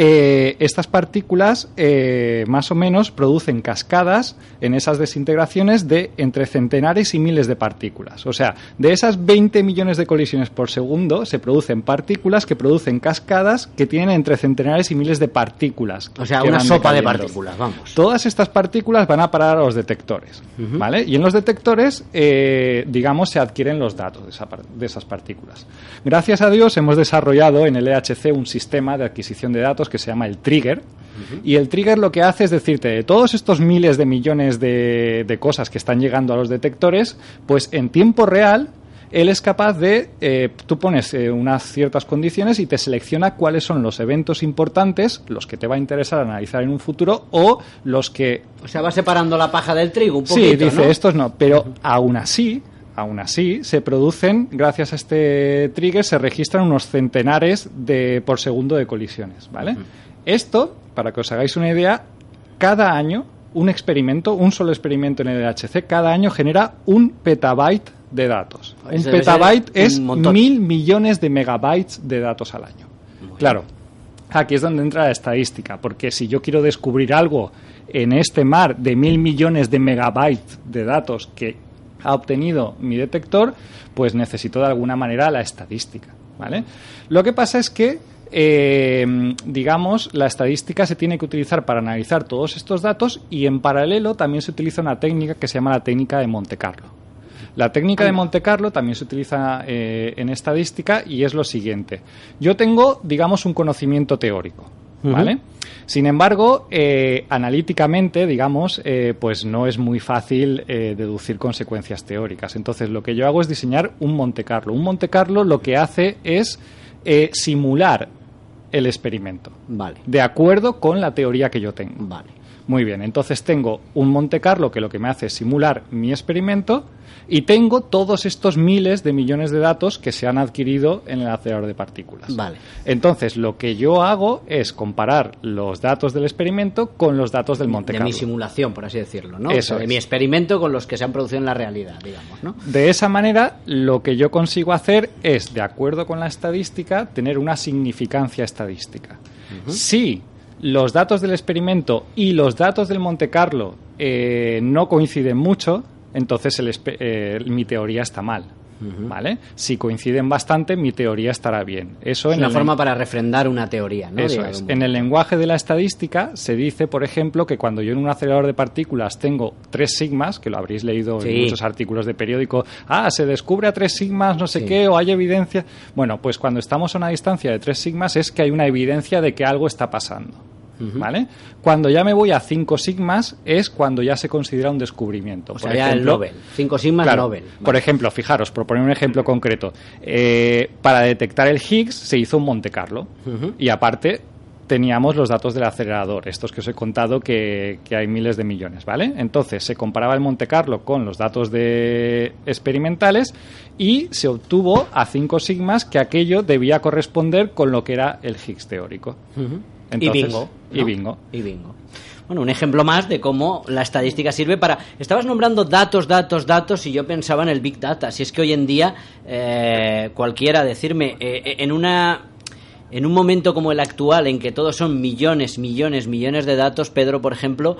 estas partículas más o menos producen cascadas en esas desintegraciones de entre centenares y miles de partículas. O sea, de esas 20 millones de colisiones por segundo se producen partículas que producen cascadas que tienen entre centenares y miles de partículas. O sea, que una van sopa de decayendo. partículas, vamos. Todas estas partículas van a parar a los detectores, ¿vale? Y en los detectores, digamos, se adquieren los datos de esas partículas. Gracias a Dios hemos desarrollado en el EHC un sistema de adquisición de datos que se llama el trigger, y el trigger lo que hace es decirte, de todos estos miles de millones de cosas que están llegando a los detectores, pues en tiempo real él es capaz de, tú pones unas ciertas condiciones y te selecciona cuáles son los eventos importantes, los que te va a interesar analizar en un futuro, o los que... O sea, va separando la paja del trigo un poquito, Sí, dice, ¿no? estos no, pero aún así, se producen, gracias a este trigger, se registran unos centenares por segundo de colisiones, ¿vale? Esto, para que os hagáis una idea, cada año, un solo experimento en el LHC, cada año genera 1 petabyte de datos. Eso Un debe petabyte ser es un montón. 1000 millones de megabytes de datos al año. Claro, aquí es donde entra la estadística, porque si yo quiero descubrir algo en este mar de 1000 millones de megabytes de datos que ha obtenido mi detector, pues necesito de alguna manera la estadística, ¿vale? Lo que pasa es que digamos, la estadística se tiene que utilizar para analizar todos estos datos y en paralelo también se utiliza una técnica que se llama la técnica de Monte Carlo. La técnica de Monte Carlo también se utiliza en estadística y es lo siguiente. Yo tengo, digamos, un conocimiento teórico, ¿vale? Sin embargo, analíticamente, digamos, pues no es muy fácil deducir consecuencias teóricas. Entonces, lo que yo hago es diseñar un Monte Carlo. Un Monte Carlo lo que hace es simular el experimento. Vale. De acuerdo con la teoría que yo tengo. Vale. Muy bien, entonces tengo un Monte Carlo que lo que me hace es simular mi experimento y tengo todos estos miles de millones de datos que se han adquirido en el acelerador de partículas. Vale. Entonces, lo que yo hago es comparar los datos del experimento con los datos del Monte Carlo. De mi simulación, por así decirlo, ¿no? Eso de es. mi experimento con los que se han producido en la realidad, digamos, ¿no? De esa manera, lo que yo consigo hacer es, de acuerdo con la estadística, tener una significancia estadística. Si los datos del experimento y los datos del Monte Carlo no coinciden mucho, entonces mi teoría está mal, ¿vale? Si coinciden bastante, mi teoría estará bien. Eso Es una forma para refrendar una teoría, ¿no? Eso es. En el lenguaje de la estadística se dice, por ejemplo, que cuando yo en un acelerador de partículas tengo 3 sigmas, que lo habréis leído en muchos artículos de periódico, se descubre a 3 sigmas, no sé qué, o hay evidencia. Bueno, pues cuando estamos a una distancia de 3 sigmas es que hay una evidencia de que algo está pasando. ¿Vale? Cuando ya me voy a 5 sigmas es cuando ya se considera un descubrimiento. O sea, ya el Nobel. 5 sigmas, claro, Nobel. Vale. Por ejemplo, fijaros, por poner un ejemplo concreto, para detectar el Higgs se hizo un Monte Carlo y aparte teníamos los datos del acelerador, estos que os he contado que hay miles de millones, ¿vale? Entonces se comparaba el Monte Carlo con los datos experimentales y se obtuvo a 5 sigmas que aquello debía corresponder con lo que era el Higgs teórico. Entonces, y bingo. ¿No? Y bingo. Bueno, un ejemplo más de cómo la estadística sirve para... Estabas nombrando datos y yo pensaba en el Big Data. Si es que hoy en día cualquiera decirme en un momento como el actual en que todos son millones de datos, Pedro, por ejemplo,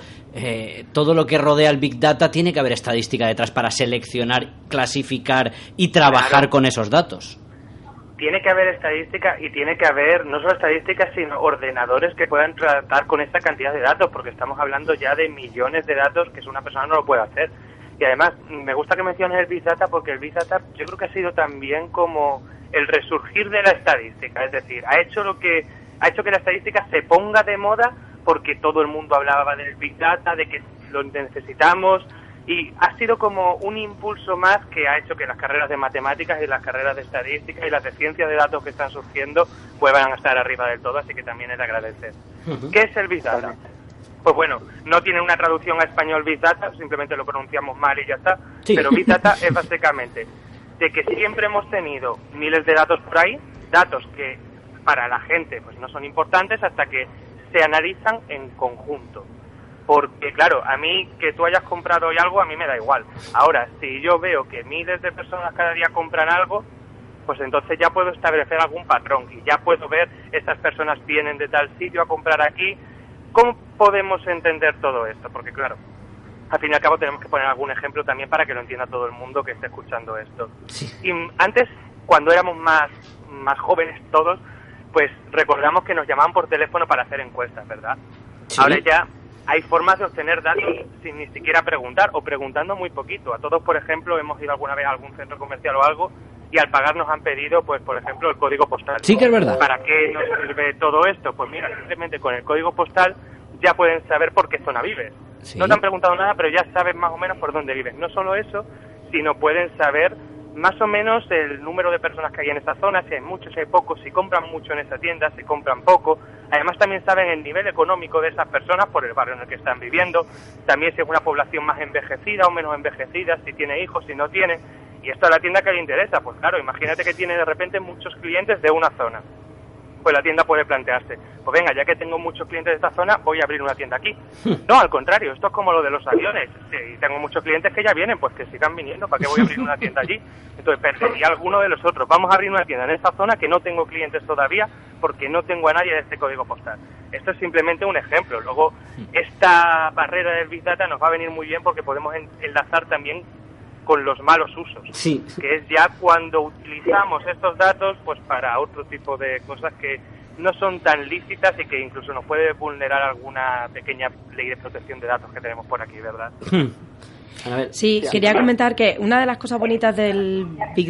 todo lo que rodea al Big Data tiene que haber estadística detrás para seleccionar, clasificar y trabajar con esos datos. Tiene que haber estadística y tiene que haber no solo estadísticas, sino ordenadores que puedan tratar con esta cantidad de datos, porque estamos hablando ya de millones de datos que una persona no lo puede hacer. Y además, me gusta que menciones el Big Data, porque el Big Data yo creo que ha sido también como el resurgir de la estadística, es decir, ha hecho que la estadística se ponga de moda porque todo el mundo hablaba del Big Data, de que lo necesitamos, y ha sido como un impulso más que ha hecho que las carreras de matemáticas y las carreras de estadística y las de ciencia de datos que están surgiendo vuelvan a estar arriba del todo, así que también es de agradecer. ¿Qué es el Big Data? Pues bueno, no tiene una traducción a español Big Data, simplemente lo pronunciamos mal y ya está, pero Big Data es básicamente de que siempre hemos tenido miles de datos por ahí, datos que para la gente pues no son importantes hasta que se analizan en conjunto. Porque, claro, a mí que tú hayas comprado hoy algo, a mí me da igual. Ahora, si yo veo que miles de personas cada día compran algo, pues entonces ya puedo establecer algún patrón y ya puedo ver, estas personas vienen de tal sitio a comprar aquí. ¿Cómo podemos entender todo esto? Porque, claro, al fin y al cabo tenemos que poner algún ejemplo también para que lo entienda todo el mundo que esté escuchando esto. Sí. Y antes, cuando éramos más jóvenes todos, pues recordamos que nos llamaban por teléfono para hacer encuestas, ¿verdad? Sí. Ahora ya hay formas de obtener datos sin ni siquiera preguntar o preguntando muy poquito. A todos, por ejemplo, hemos ido alguna vez a algún centro comercial o algo y al pagar nos han pedido, pues, por ejemplo, el código postal. Sí, que es verdad. ¿Para qué nos sirve todo esto? Pues mira, simplemente con el código postal ya pueden saber por qué zona vives. Sí. No te han preguntado nada, pero ya sabes más o menos por dónde vives. No solo eso, sino pueden saber más o menos el número de personas que hay en esa zona, si hay muchos, si hay pocos, si compran mucho en esa tienda, si compran poco. Además también saben el nivel económico de esas personas por el barrio en el que están viviendo, también si es una población más envejecida o menos envejecida, si tiene hijos, si no tiene. Y esto a la tienda que le interesa, pues claro, imagínate que tiene de repente muchos clientes de una zona. Pues la tienda puede plantearse, pues venga, ya que tengo muchos clientes de esta zona, voy a abrir una tienda aquí. No, al contrario, esto es como lo de los aviones. Si tengo muchos clientes que ya vienen, pues que sigan viniendo, ¿para qué voy a abrir una tienda allí? Entonces perdería alguno de los otros. Vamos a abrir una tienda en esta zona que no tengo clientes todavía porque no tengo a nadie de este código postal. Esto es simplemente un ejemplo. Luego, esta barrera del Big Data nos va a venir muy bien porque podemos enlazar también con los malos usos, sí, que es ya cuando utilizamos estos datos pues para otro tipo de cosas que no son tan lícitas y que incluso nos puede vulnerar alguna pequeña ley de protección de datos que tenemos por aquí, ¿verdad? Sí, quería comentar que una de las cosas bonitas del Big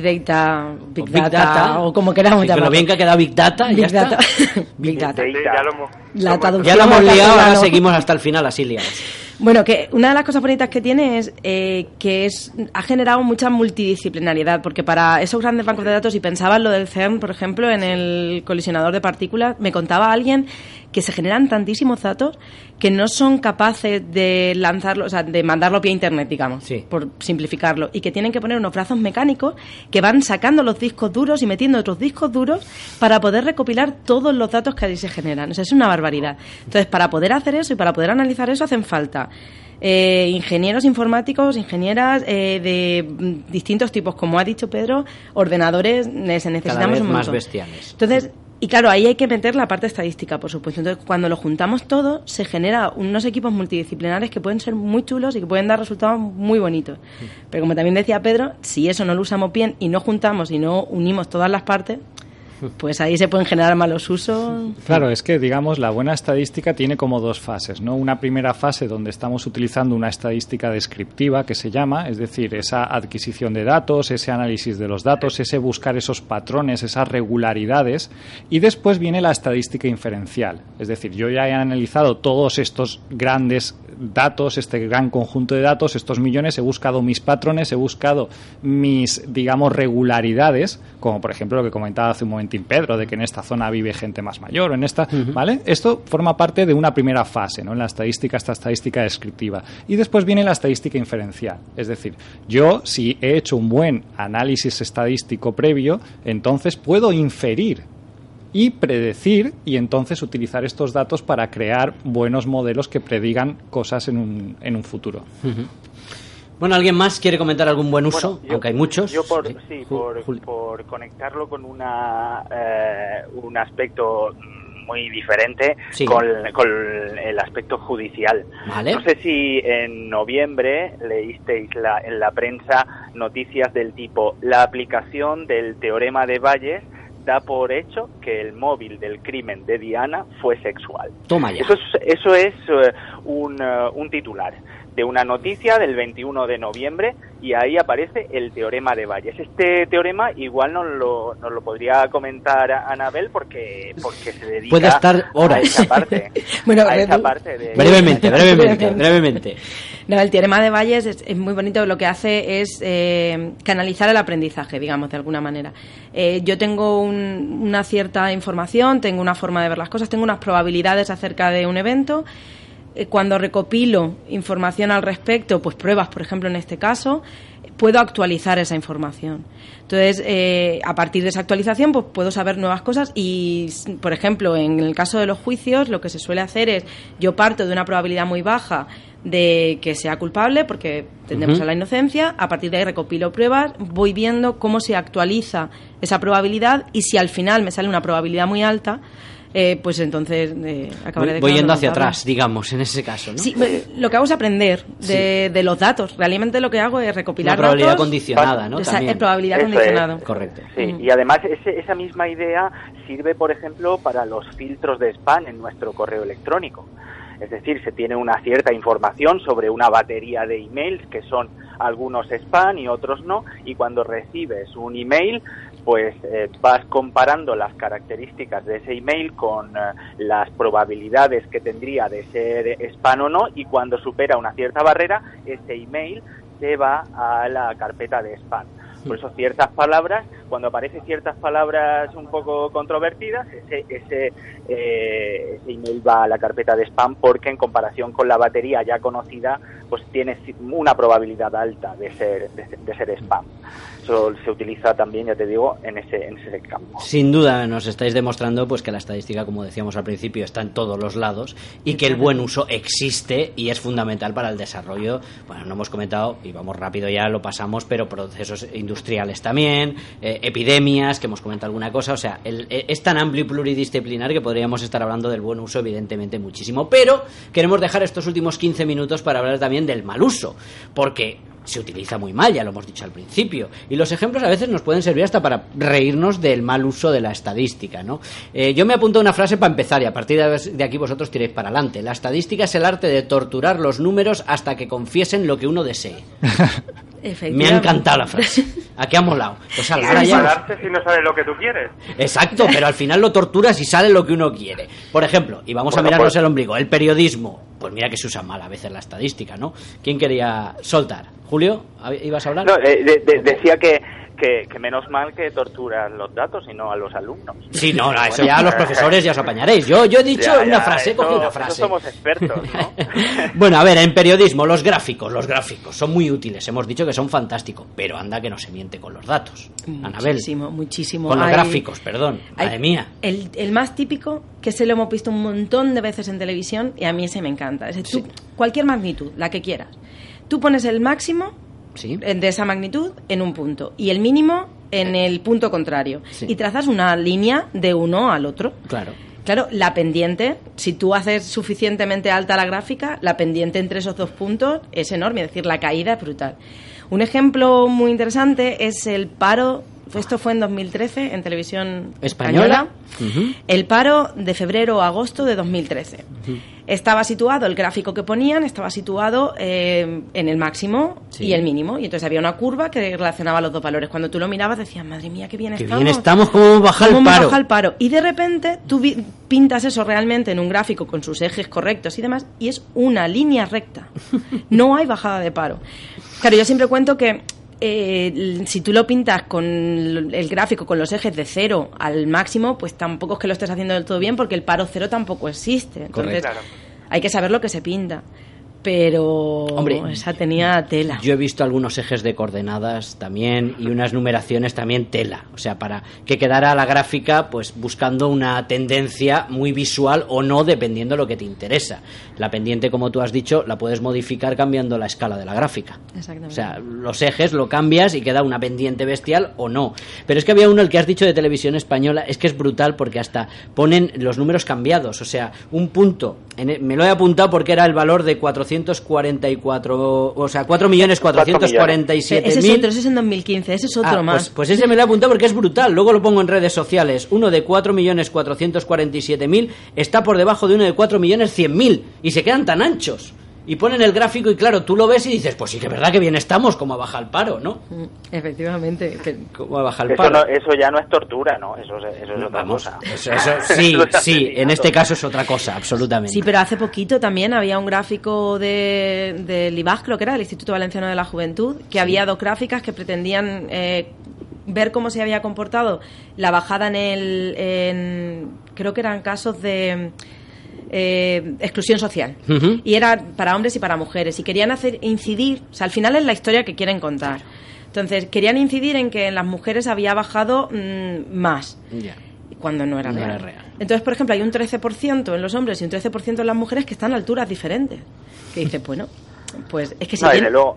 Data, o como queramos sí, llamarlo. Lo bien que ha quedado Big Data, Big ya Data. está. Big Data. Sí, Ya lo hemos liado, ahora seguimos hasta el final así liados. Bueno, que una de las cosas bonitas que tiene es ha generado mucha multidisciplinariedad, porque para esos grandes bancos de datos, y pensaba en lo del CERN, por ejemplo, en el colisionador de partículas, me contaba alguien que se generan tantísimos datos que no son capaces de lanzarlo, o sea, de mandarlo vía internet, digamos, sí, por simplificarlo, y que tienen que poner unos brazos mecánicos que van sacando los discos duros y metiendo otros discos duros para poder recopilar todos los datos que allí se generan. O sea, es una barbaridad. Entonces, para poder hacer eso y para poder analizar eso hacen falta ingenieros informáticos, ingenieras de distintos tipos, como ha dicho Pedro, ordenadores, se necesitamos cada vez un montón. Más bestiales. Entonces, y claro, ahí hay que meter la parte estadística, por supuesto. Entonces, cuando lo juntamos todo, se genera unos equipos multidisciplinares que pueden ser muy chulos y que pueden dar resultados muy bonitos. Pero como también decía Pedro, si eso no lo usamos bien y no juntamos y no unimos todas las partes, pues ahí se pueden generar malos usos. Claro, es que, digamos, la buena estadística tiene como dos fases, ¿no? Una primera fase donde estamos utilizando una estadística descriptiva, que se llama, es decir, esa adquisición de datos, ese análisis de los datos, ese buscar esos patrones, esas regularidades, y después viene la estadística inferencial. Es decir, yo ya he analizado todos estos grandes datos, este gran conjunto de datos, estos millones, he buscado mis patrones, he buscado mis, digamos, regularidades, como por ejemplo lo que comentaba hace un momentín Pedro, de que en esta zona vive gente más mayor, o en esta, ¿vale? Esto forma parte de una primera fase, ¿no? En la estadística, esta estadística descriptiva. Y después viene la estadística inferencial. Es decir, yo, si he hecho un buen análisis estadístico previo, entonces puedo inferir y predecir, y entonces utilizar estos datos para crear buenos modelos que predigan cosas en un futuro. Bueno, ¿alguien más quiere comentar algún buen uso? Bueno, aunque hay muchos. Yo por conectarlo con un aspecto muy diferente, sí, con el aspecto judicial. Vale. No sé si en noviembre leísteis en la prensa noticias del tipo: la aplicación del teorema de Bayes da por hecho que el móvil del crimen de Diana fue sexual. Toma ya. Eso es un titular de una noticia del 21 de noviembre, y ahí aparece el teorema de Bayes. Este teorema igual nos lo podría comentar Anabel porque se dedica puede estar horas a esa parte. Bueno, a esa parte de... brevemente. No, el teorema de Bayes es muy bonito. Lo que hace es canalizar el aprendizaje, digamos, de alguna manera. Yo tengo una cierta información, tengo una forma de ver las cosas, tengo unas probabilidades acerca de un evento. Cuando recopilo información al respecto, pues pruebas, por ejemplo, en este caso, puedo actualizar esa información. Entonces, a partir de esa actualización, pues puedo saber nuevas cosas y, por ejemplo, en el caso de los juicios, lo que se suele hacer es, yo parto de una probabilidad muy baja de que sea culpable, porque tendemos a la inocencia, a partir de ahí recopilo pruebas, voy viendo cómo se actualiza esa probabilidad, y si al final me sale una probabilidad muy alta, pues entonces acabaré voy yendo hacia atrás, digamos, en ese caso, ¿no? Sí, lo que hago es aprender de los datos. Realmente lo que hago es recopilar datos. Probabilidad datos, condicionada, ¿no? Es probabilidad condicionada. Correcto. Sí, y además esa misma idea sirve, por ejemplo, para los filtros de spam en nuestro correo electrónico. Es decir, se tiene una cierta información sobre una batería de emails que son algunos spam y otros no, y cuando recibes un email, pues vas comparando las características de ese email con las probabilidades que tendría de ser spam o no, y cuando supera una cierta barrera, ese email se va a la carpeta de spam. Por eso ciertas palabras, cuando aparecen ciertas palabras un poco controvertidas, ese email va a la carpeta de spam, porque en comparación con la batería ya conocida, pues tiene una probabilidad alta de ser spam. Eso se utiliza también, ya te digo, en ese campo. Sin duda nos estáis demostrando pues que la estadística, como decíamos al principio, está en todos los lados, y que el buen uso existe y es fundamental para el desarrollo. Bueno, no hemos comentado, y vamos rápido ya, lo pasamos, pero procesos industriales también, epidemias, que hemos comentado alguna cosa. O sea, es tan amplio y pluridisciplinar que podríamos estar hablando del buen uso, evidentemente, muchísimo. Pero queremos dejar estos últimos 15 minutos para hablar también del mal uso, porque se utiliza muy mal, ya lo hemos dicho al principio. Y los ejemplos a veces nos pueden servir hasta para reírnos del mal uso de la estadística, ¿no? Yo me apunto una frase para empezar y a partir de aquí vosotros tiréis para adelante. La estadística es el arte de torturar los números hasta que confiesen lo que uno desee. Me ha encantado la frase. ¿A qué ha molado? Pues a la hora ya... si no sabes lo que tú quieres. Exacto, pero al final lo torturas y sale lo que uno quiere. Por ejemplo, y vamos a mirarnos el ombligo, el periodismo. Pues mira que se usa mal a veces la estadística, ¿no? ¿Quién quería soltar? Julio, ¿ibas a hablar? No, decía que menos mal que torturan los datos y no a los alumnos. Sí, no, eso ya a los profesores ya os apañaréis. Yo he dicho una frase, he cogido una frase. Somos expertos, ¿no? Bueno, a ver, en periodismo, los gráficos son muy útiles. Hemos dicho que son fantásticos, pero anda que no se miente con los datos. Anabel. Muchísimo. Con los gráficos, perdón. Madre mía. El más típico, que se lo hemos visto un montón de veces en televisión, y a mí ese me encanta. Cualquier magnitud, la que quieras. Tú pones el máximo... Sí. De esa magnitud en un punto y el mínimo en el punto contrario, sí. Y trazas una línea de uno al otro. Claro, la pendiente, si tú haces suficientemente alta la gráfica, la pendiente entre esos dos puntos es enorme, es decir, la caída es brutal. Un ejemplo muy interesante es el paro. Esto fue en 2013 en televisión española. El paro de febrero a agosto de 2013. Estaba situado, el gráfico que ponían estaba situado en el máximo y el mínimo. Y entonces había una curva que relacionaba los dos valores. Cuando tú lo mirabas decías, madre mía, qué bien estamos. ¿Cómo baja el paro? Y de repente tú pintas eso realmente en un gráfico con sus ejes correctos y demás, y es una línea recta. No hay bajada de paro. Claro, yo siempre cuento que si tú lo pintas con el gráfico con los ejes de 0 al máximo, pues tampoco es que lo estés haciendo del todo bien, porque el paro 0 tampoco existe. Entonces hay que saber lo que se pinta. Pero, hombre, esa tenía tela. Yo he visto algunos ejes de coordenadas también y unas numeraciones también tela. O sea, para que quedara la gráfica pues buscando una tendencia muy visual o no, dependiendo de lo que te interesa. La pendiente, como tú has dicho, la puedes modificar cambiando la escala de la gráfica. Exactamente. O sea, los ejes lo cambias y queda una pendiente bestial o no. Pero es que había uno, el que has dicho de televisión española, es que es brutal porque hasta ponen los números cambiados. O sea, un punto, me lo he apuntado porque era el valor de 444, o sea, 4.447.000. Ese es otro, ese es en 2015, ese es otro más. Pues ese me lo he apuntado porque es brutal. Luego lo pongo en redes sociales. Uno de 4.447.000 está por debajo de uno de 4.100.000 y se quedan tan anchos. Y ponen el gráfico y claro, tú lo ves y dices, pues sí que es verdad que bien estamos, como baja el paro, ¿no? Efectivamente. Como baja el paro. Eso ya no es tortura, ¿no? Eso es otra cosa. Sí, en este caso es otra cosa, absolutamente. Sí, pero hace poquito también había un gráfico del IVAJ, creo que era, el Instituto Valenciano de la Juventud, que había dos gráficas que pretendían ver cómo se había comportado la bajada creo que eran casos de... exclusión social, y era para hombres y para mujeres, y querían incidir, o sea, al final es la historia que quieren contar. Entonces querían incidir en que en las mujeres había bajado más, cuando no era real. Entonces, por ejemplo, hay un 13% en los hombres y un 13% en las mujeres que están a alturas diferentes, que dices, bueno, pues es que si desde luego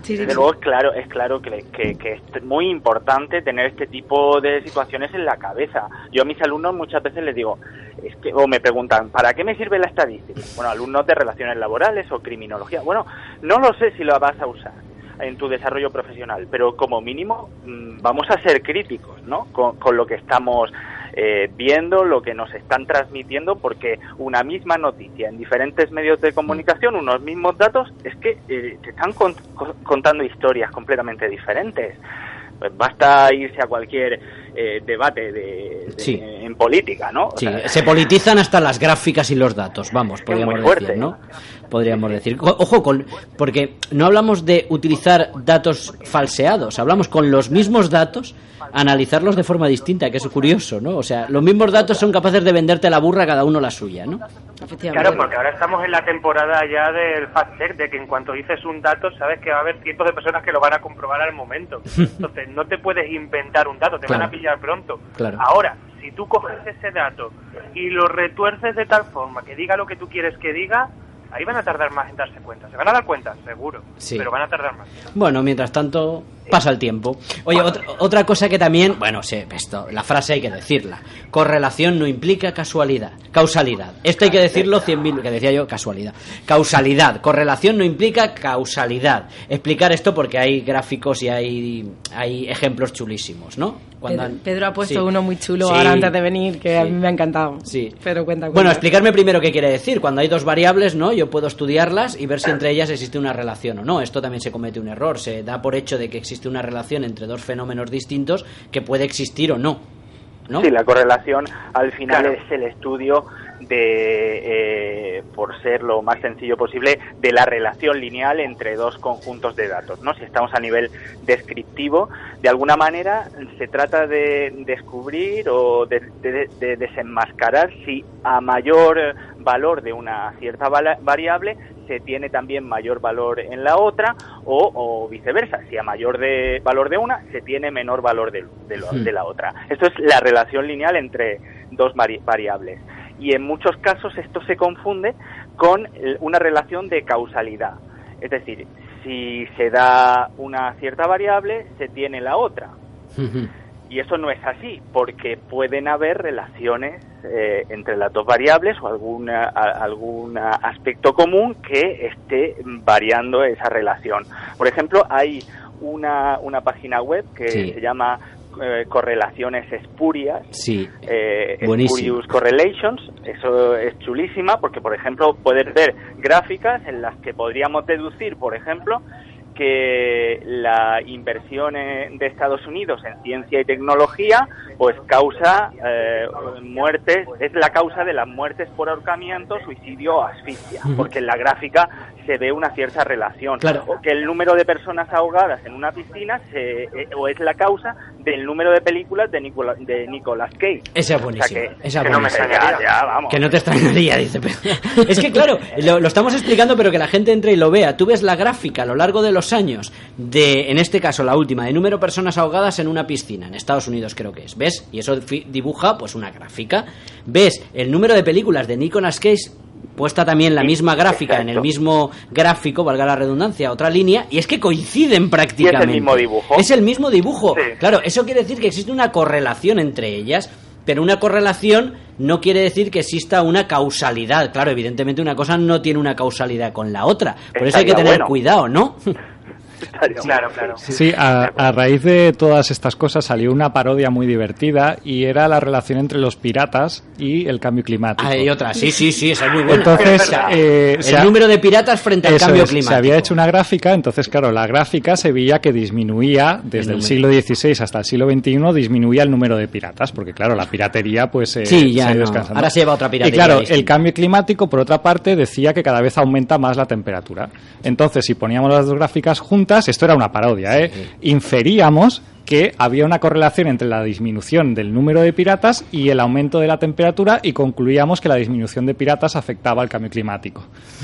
es claro que es muy importante tener este tipo de situaciones en la cabeza. Yo a mis alumnos muchas veces les digo, o me preguntan, ¿para qué me sirve la estadística? Bueno, alumnos de relaciones laborales o criminología. Bueno, no lo sé si lo vas a usar en tu desarrollo profesional, pero como mínimo vamos a ser críticos, ¿no? Con lo que estamos viendo, lo que nos están transmitiendo, porque una misma noticia en diferentes medios de comunicación, unos mismos datos, es que te están contando historias completamente diferentes. Pues basta irse a cualquier debate en política, ¿no? Se politizan hasta las gráficas y los datos, vamos, podríamos decir, ¿no? Podríamos decir. Ojo, porque no hablamos de utilizar datos falseados, hablamos con los mismos datos, analizarlos de forma distinta, que es curioso, ¿no? O sea, los mismos datos son capaces de venderte la burra cada uno la suya, ¿no? Claro, porque ahora estamos en la temporada ya del fact-check, de que en cuanto dices un dato, sabes que va a haber cientos de personas que lo van a comprobar al momento. Entonces, no te puedes inventar un dato, te van a pillar pronto. Ahora, si tú coges ese dato y lo retuerces de tal forma que diga lo que tú quieres que diga, ahí van a tardar más en darse cuenta. Se van a dar cuenta, seguro, pero van a tardar más. Bueno, mientras tanto, Pasa el tiempo. Oye, otra cosa que también, bueno, la frase hay que decirla. Correlación no implica causalidad. Esto hay que decirlo 100.000, que decía yo, casualidad. Causalidad. Correlación no implica causalidad. Explicar esto porque hay gráficos y hay ejemplos chulísimos, ¿no? Pedro ha puesto uno muy chulo ahora antes de venir, que a mí me ha encantado. Sí. Pero cuenta. Bueno, explicarme primero qué quiere decir. Cuando hay dos variables, ¿no? Yo puedo estudiarlas y ver si entre ellas existe una relación o no. Esto también se comete un error. Se da por hecho de que existe una relación entre dos fenómenos distintos que puede existir o no, ¿no? Sí, la correlación al final es el estudio de, por ser lo más sencillo posible, de la relación lineal entre dos conjuntos de datos, ¿no? Si estamos a nivel descriptivo, de alguna manera se trata de descubrir o de desenmascarar si a mayor valor de una cierta variable se tiene también mayor valor en la otra o viceversa, si a mayor valor de una se tiene menor valor de la otra. Esto es la relación lineal entre dos variables. Y en muchos casos esto se confunde con una relación de causalidad. Es decir, si se da una cierta variable, se tiene la otra. Y eso no es así, porque pueden haber relaciones entre las dos variables o algún aspecto común que esté variando esa relación. Por ejemplo, hay una página web que se llama correlaciones espurias, Spurious Correlations. Eso es chulísima porque, por ejemplo, puedes ver gráficas en las que podríamos deducir, por ejemplo, que la inversión de Estados Unidos en ciencia y tecnología pues causa muertes, es la causa de las muertes por ahorcamiento, suicidio o asfixia, porque en la gráfica se ve una cierta relación. Claro. O que el número de personas ahogadas en una piscina o es la causa del número de películas de Nicolas Cage. Esa es buenísima. O sea que no me extrañaría, vamos. Que no te extrañaría, dice. Es que claro, lo estamos explicando, pero que la gente entre y lo vea. Tú ves la gráfica a lo largo de los años en este caso la última, de número de personas ahogadas en una piscina, en Estados Unidos creo que es, ¿ves? Y eso dibuja pues una gráfica. Ves el número de películas de Nicolas Cage puesta también la misma gráfica, exacto, en el mismo gráfico, valga la redundancia, otra línea, y es que coinciden prácticamente. ¿Y es el mismo dibujo? Es el mismo dibujo. Sí. Claro, eso quiere decir que existe una correlación entre ellas, pero una correlación no quiere decir que exista una causalidad. Claro, evidentemente una cosa no tiene una causalidad con la otra. Por eso hay que tener cuidado, ¿no? Claro. Sí, a raíz de todas estas cosas salió una parodia muy divertida y era la relación entre los piratas y el cambio climático. Hay otra, sí, esa es muy buena. Entonces, el número de piratas frente al cambio climático. Se había hecho una gráfica, entonces claro, la gráfica se veía que disminuía desde el siglo XVI hasta el siglo XXI, disminuía el número de piratas, porque claro, la piratería pues se descansa. Ahora se lleva otra piratería. Y claro, distinta. el cambio climático, por otra parte, decía que cada vez aumenta más la temperatura. Entonces, si poníamos las dos gráficas juntas, esto era una parodia, inferíamos que había una correlación entre la disminución del número de piratas y el aumento de la temperatura, y concluíamos que la disminución de piratas afectaba al cambio climático.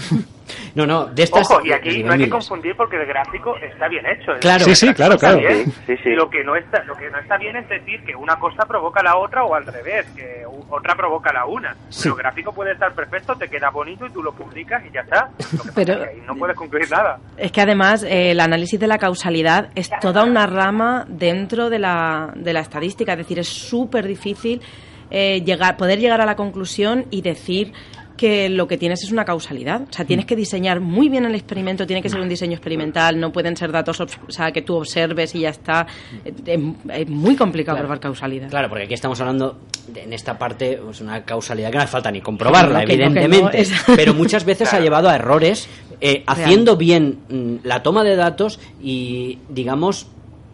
No, de estas... Ojo, y aquí no hay que confundir porque el gráfico está bien hecho. Claro. Sí, claro. Sí. Lo que no está bien es decir que una cosa provoca la otra o al revés, que otra provoca la una. Sí. El gráfico puede estar perfecto, te queda bonito y tú lo publicas y ya está. Pero es que ahí no puedes concluir nada. Es que además el análisis de la causalidad es toda una rama dentro de la estadística, es decir, es súper difícil poder llegar a la conclusión y decir que lo que tienes es una causalidad. O sea, tienes que diseñar muy bien el experimento, tiene que ser un diseño experimental, no pueden ser datos que tú observes y ya está. Es muy complicado probar causalidad. Claro, porque aquí estamos hablando, en esta parte, pues una causalidad que no hace falta ni comprobarla, evidentemente. Pero muchas veces ha llevado a errores haciendo bien la toma de datos y, digamos,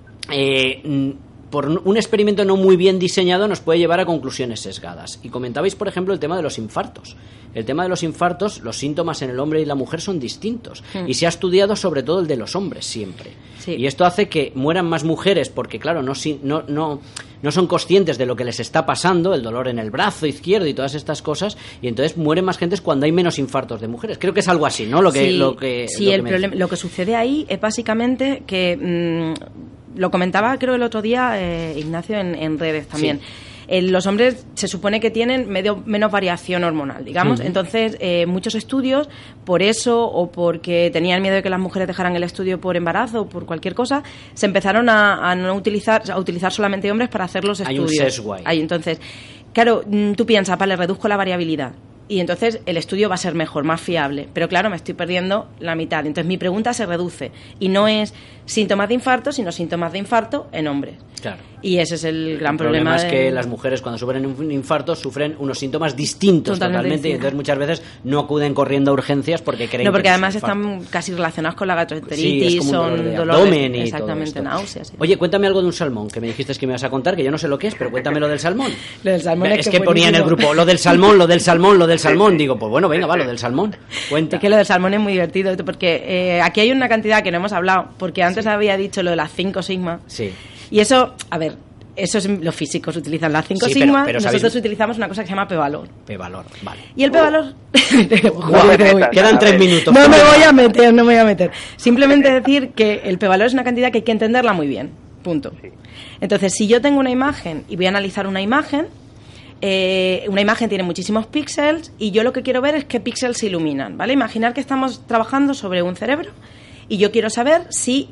por un experimento no muy bien diseñado nos puede llevar a conclusiones sesgadas. Y comentabais, por ejemplo, el tema de los infartos. El tema de los infartos, los síntomas en el hombre y la mujer son distintos. Y se ha estudiado sobre todo el de los hombres siempre. Sí. Y esto hace que mueran más mujeres porque, claro, no son conscientes de lo que les está pasando, el dolor en el brazo izquierdo y todas estas cosas, y entonces mueren más gentes cuando hay menos infartos de mujeres. Creo que es algo así, ¿no? Lo que sucede ahí es básicamente que... lo comentaba creo el otro día Ignacio en redes también. Sí. Los hombres se supone que tienen menos variación hormonal, digamos. Entonces, muchos estudios, por eso o porque tenían miedo de que las mujeres dejaran el estudio por embarazo o por cualquier cosa, se empezaron a utilizar solamente hombres para hacer los estudios. Hay un sesgo ahí. Entonces, claro, tú piensas, vale, reduzco la variabilidad. Y entonces el estudio va a ser mejor, más fiable. Pero claro, me estoy perdiendo la mitad. Entonces mi pregunta se reduce. Y no es síntomas de infarto, sino síntomas de infarto en hombres. Claro. Y ese es el gran problema. El problema es que las mujeres cuando sufren un infarto sufren unos síntomas distintos totalmente y entonces muchas veces no acuden corriendo a urgencias porque creen porque que además están casi relacionados con la gastroenteritis, es como son dolor de dolores, abdomen y exactamente, todo esto. náuseas. Oye, cuéntame algo de un salmón, que me dijiste que me ibas a contar, que yo no sé lo que es, pero cuéntame lo del salmón. Lo del salmón es que ponía en el grupo lo del salmón. Digo, pues bueno, venga, va, lo del salmón. Cuenta. Es que lo del salmón es muy divertido, porque aquí hay una cantidad que no hemos hablado, porque antes había dicho lo de las 5 sigma. Sí. Y eso, a ver, eso es los físicos utilizan las 5 sí, sigma, pero nosotros utilizamos una cosa que se llama p-valor. P-valor, vale. Y el p-valor... Quedan 3 minutos. No me voy a meter. Simplemente decir que el p-valor es una cantidad que hay que entenderla muy bien. Punto. Entonces, si yo tengo una imagen y voy a analizar una imagen tiene muchísimos píxeles y yo lo que quiero ver es qué píxeles se iluminan, ¿vale? Imaginar que estamos trabajando sobre un cerebro y yo quiero saber si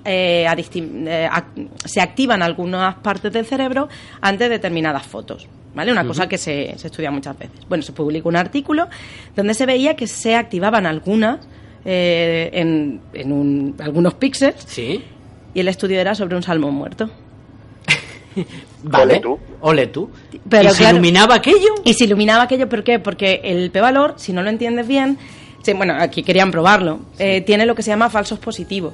se activan algunas partes del cerebro ante determinadas fotos, ¿vale? Una cosa que se estudia muchas veces. Bueno, se publicó un artículo donde se veía que se activaban algunas algunos píxeles. Sí. Y el estudio era sobre un salmón muerto. Vale, ole tú. Pero ¿Y se iluminaba aquello? Y se iluminaba aquello, ¿por qué? Porque el p-valor, si no lo entiendes bien, bueno, aquí querían probarlo, tiene lo que se llama falsos positivos.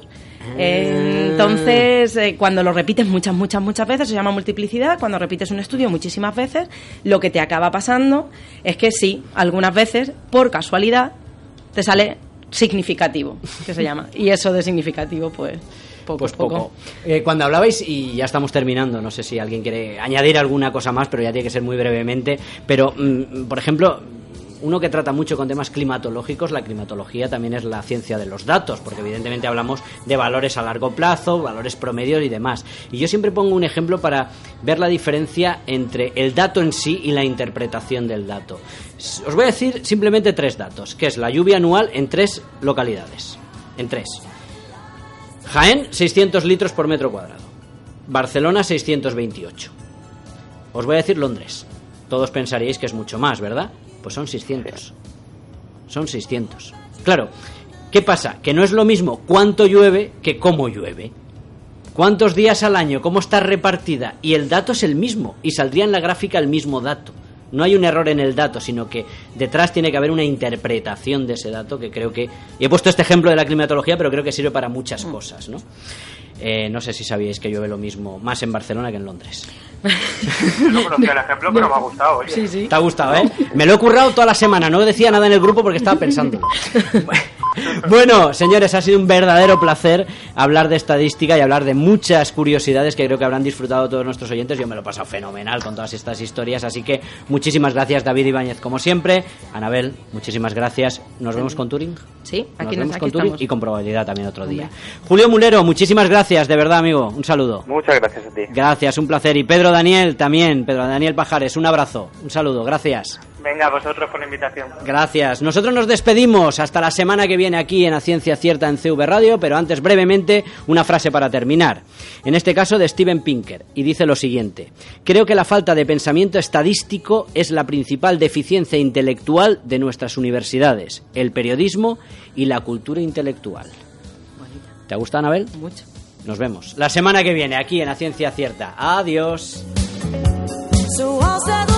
Entonces, cuando lo repites muchas veces, se llama multiplicidad. Cuando repites un estudio muchísimas veces, lo que te acaba pasando es que sí, algunas veces, por casualidad, te sale significativo, que se llama. Y eso de significativo, pues... Poco. Cuando hablabais, y ya estamos terminando, no sé si alguien quiere añadir alguna cosa más, pero ya tiene que ser muy brevemente, pero, por ejemplo, uno que trata mucho con temas climatológicos, la climatología también es la ciencia de los datos, porque evidentemente hablamos de valores a largo plazo, valores promedios y demás. Y yo siempre pongo un ejemplo para ver la diferencia entre el dato en sí y la interpretación del dato. Os voy a decir simplemente 3 datos, que es la lluvia anual en 3 localidades. En 3. Jaén, 600 litros por metro cuadrado. Barcelona, 628. Os voy a decir Londres. Todos pensaríais que es mucho más, ¿verdad? Pues son 600. Son 600. Claro, ¿qué pasa? Que no es lo mismo cuánto llueve que cómo llueve. ¿Cuántos días al año? ¿Cómo está repartida? Y el dato es el mismo. Y saldría en la gráfica el mismo dato. No hay un error en el dato, sino que detrás tiene que haber una interpretación de ese dato que creo que... Y he puesto este ejemplo de la climatología, pero creo que sirve para muchas cosas, ¿no? No sé si sabíais que llueve lo mismo más en Barcelona que en Londres. No conocía el ejemplo, pero me ha gustado. Oye. Sí. Te ha gustado, ¿eh? Me lo he currado toda la semana, no decía nada en el grupo porque estaba pensando. Bueno, señores, ha sido un verdadero placer hablar de estadística y hablar de muchas curiosidades que creo que habrán disfrutado todos nuestros oyentes. Yo me lo he pasado fenomenal con todas estas historias, así que muchísimas gracias, David Ibáñez, como siempre. Anabel, muchísimas gracias. ¿Nos vemos con Turing? Sí, aquí nos vemos con Turing estamos. y con probabilidad también otro día. Julio Mulero, muchísimas gracias, de verdad, amigo. Un saludo. Muchas gracias a ti. Gracias, un placer. Y Pedro Daniel también, Pedro Daniel Pajares, un abrazo, un saludo, gracias. Venga, vosotros por la invitación. Gracias. Nosotros nos despedimos hasta la semana que viene aquí en A Ciencia Cierta en CV Radio, pero antes brevemente una frase para terminar. En este caso de Steven Pinker, y dice lo siguiente: creo que la falta de pensamiento estadístico es la principal deficiencia intelectual de nuestras universidades, el periodismo y la cultura intelectual. ¿Te ha gustado, Anabel? Mucho. Nos vemos la semana que viene aquí en A Ciencia Cierta. Adiós.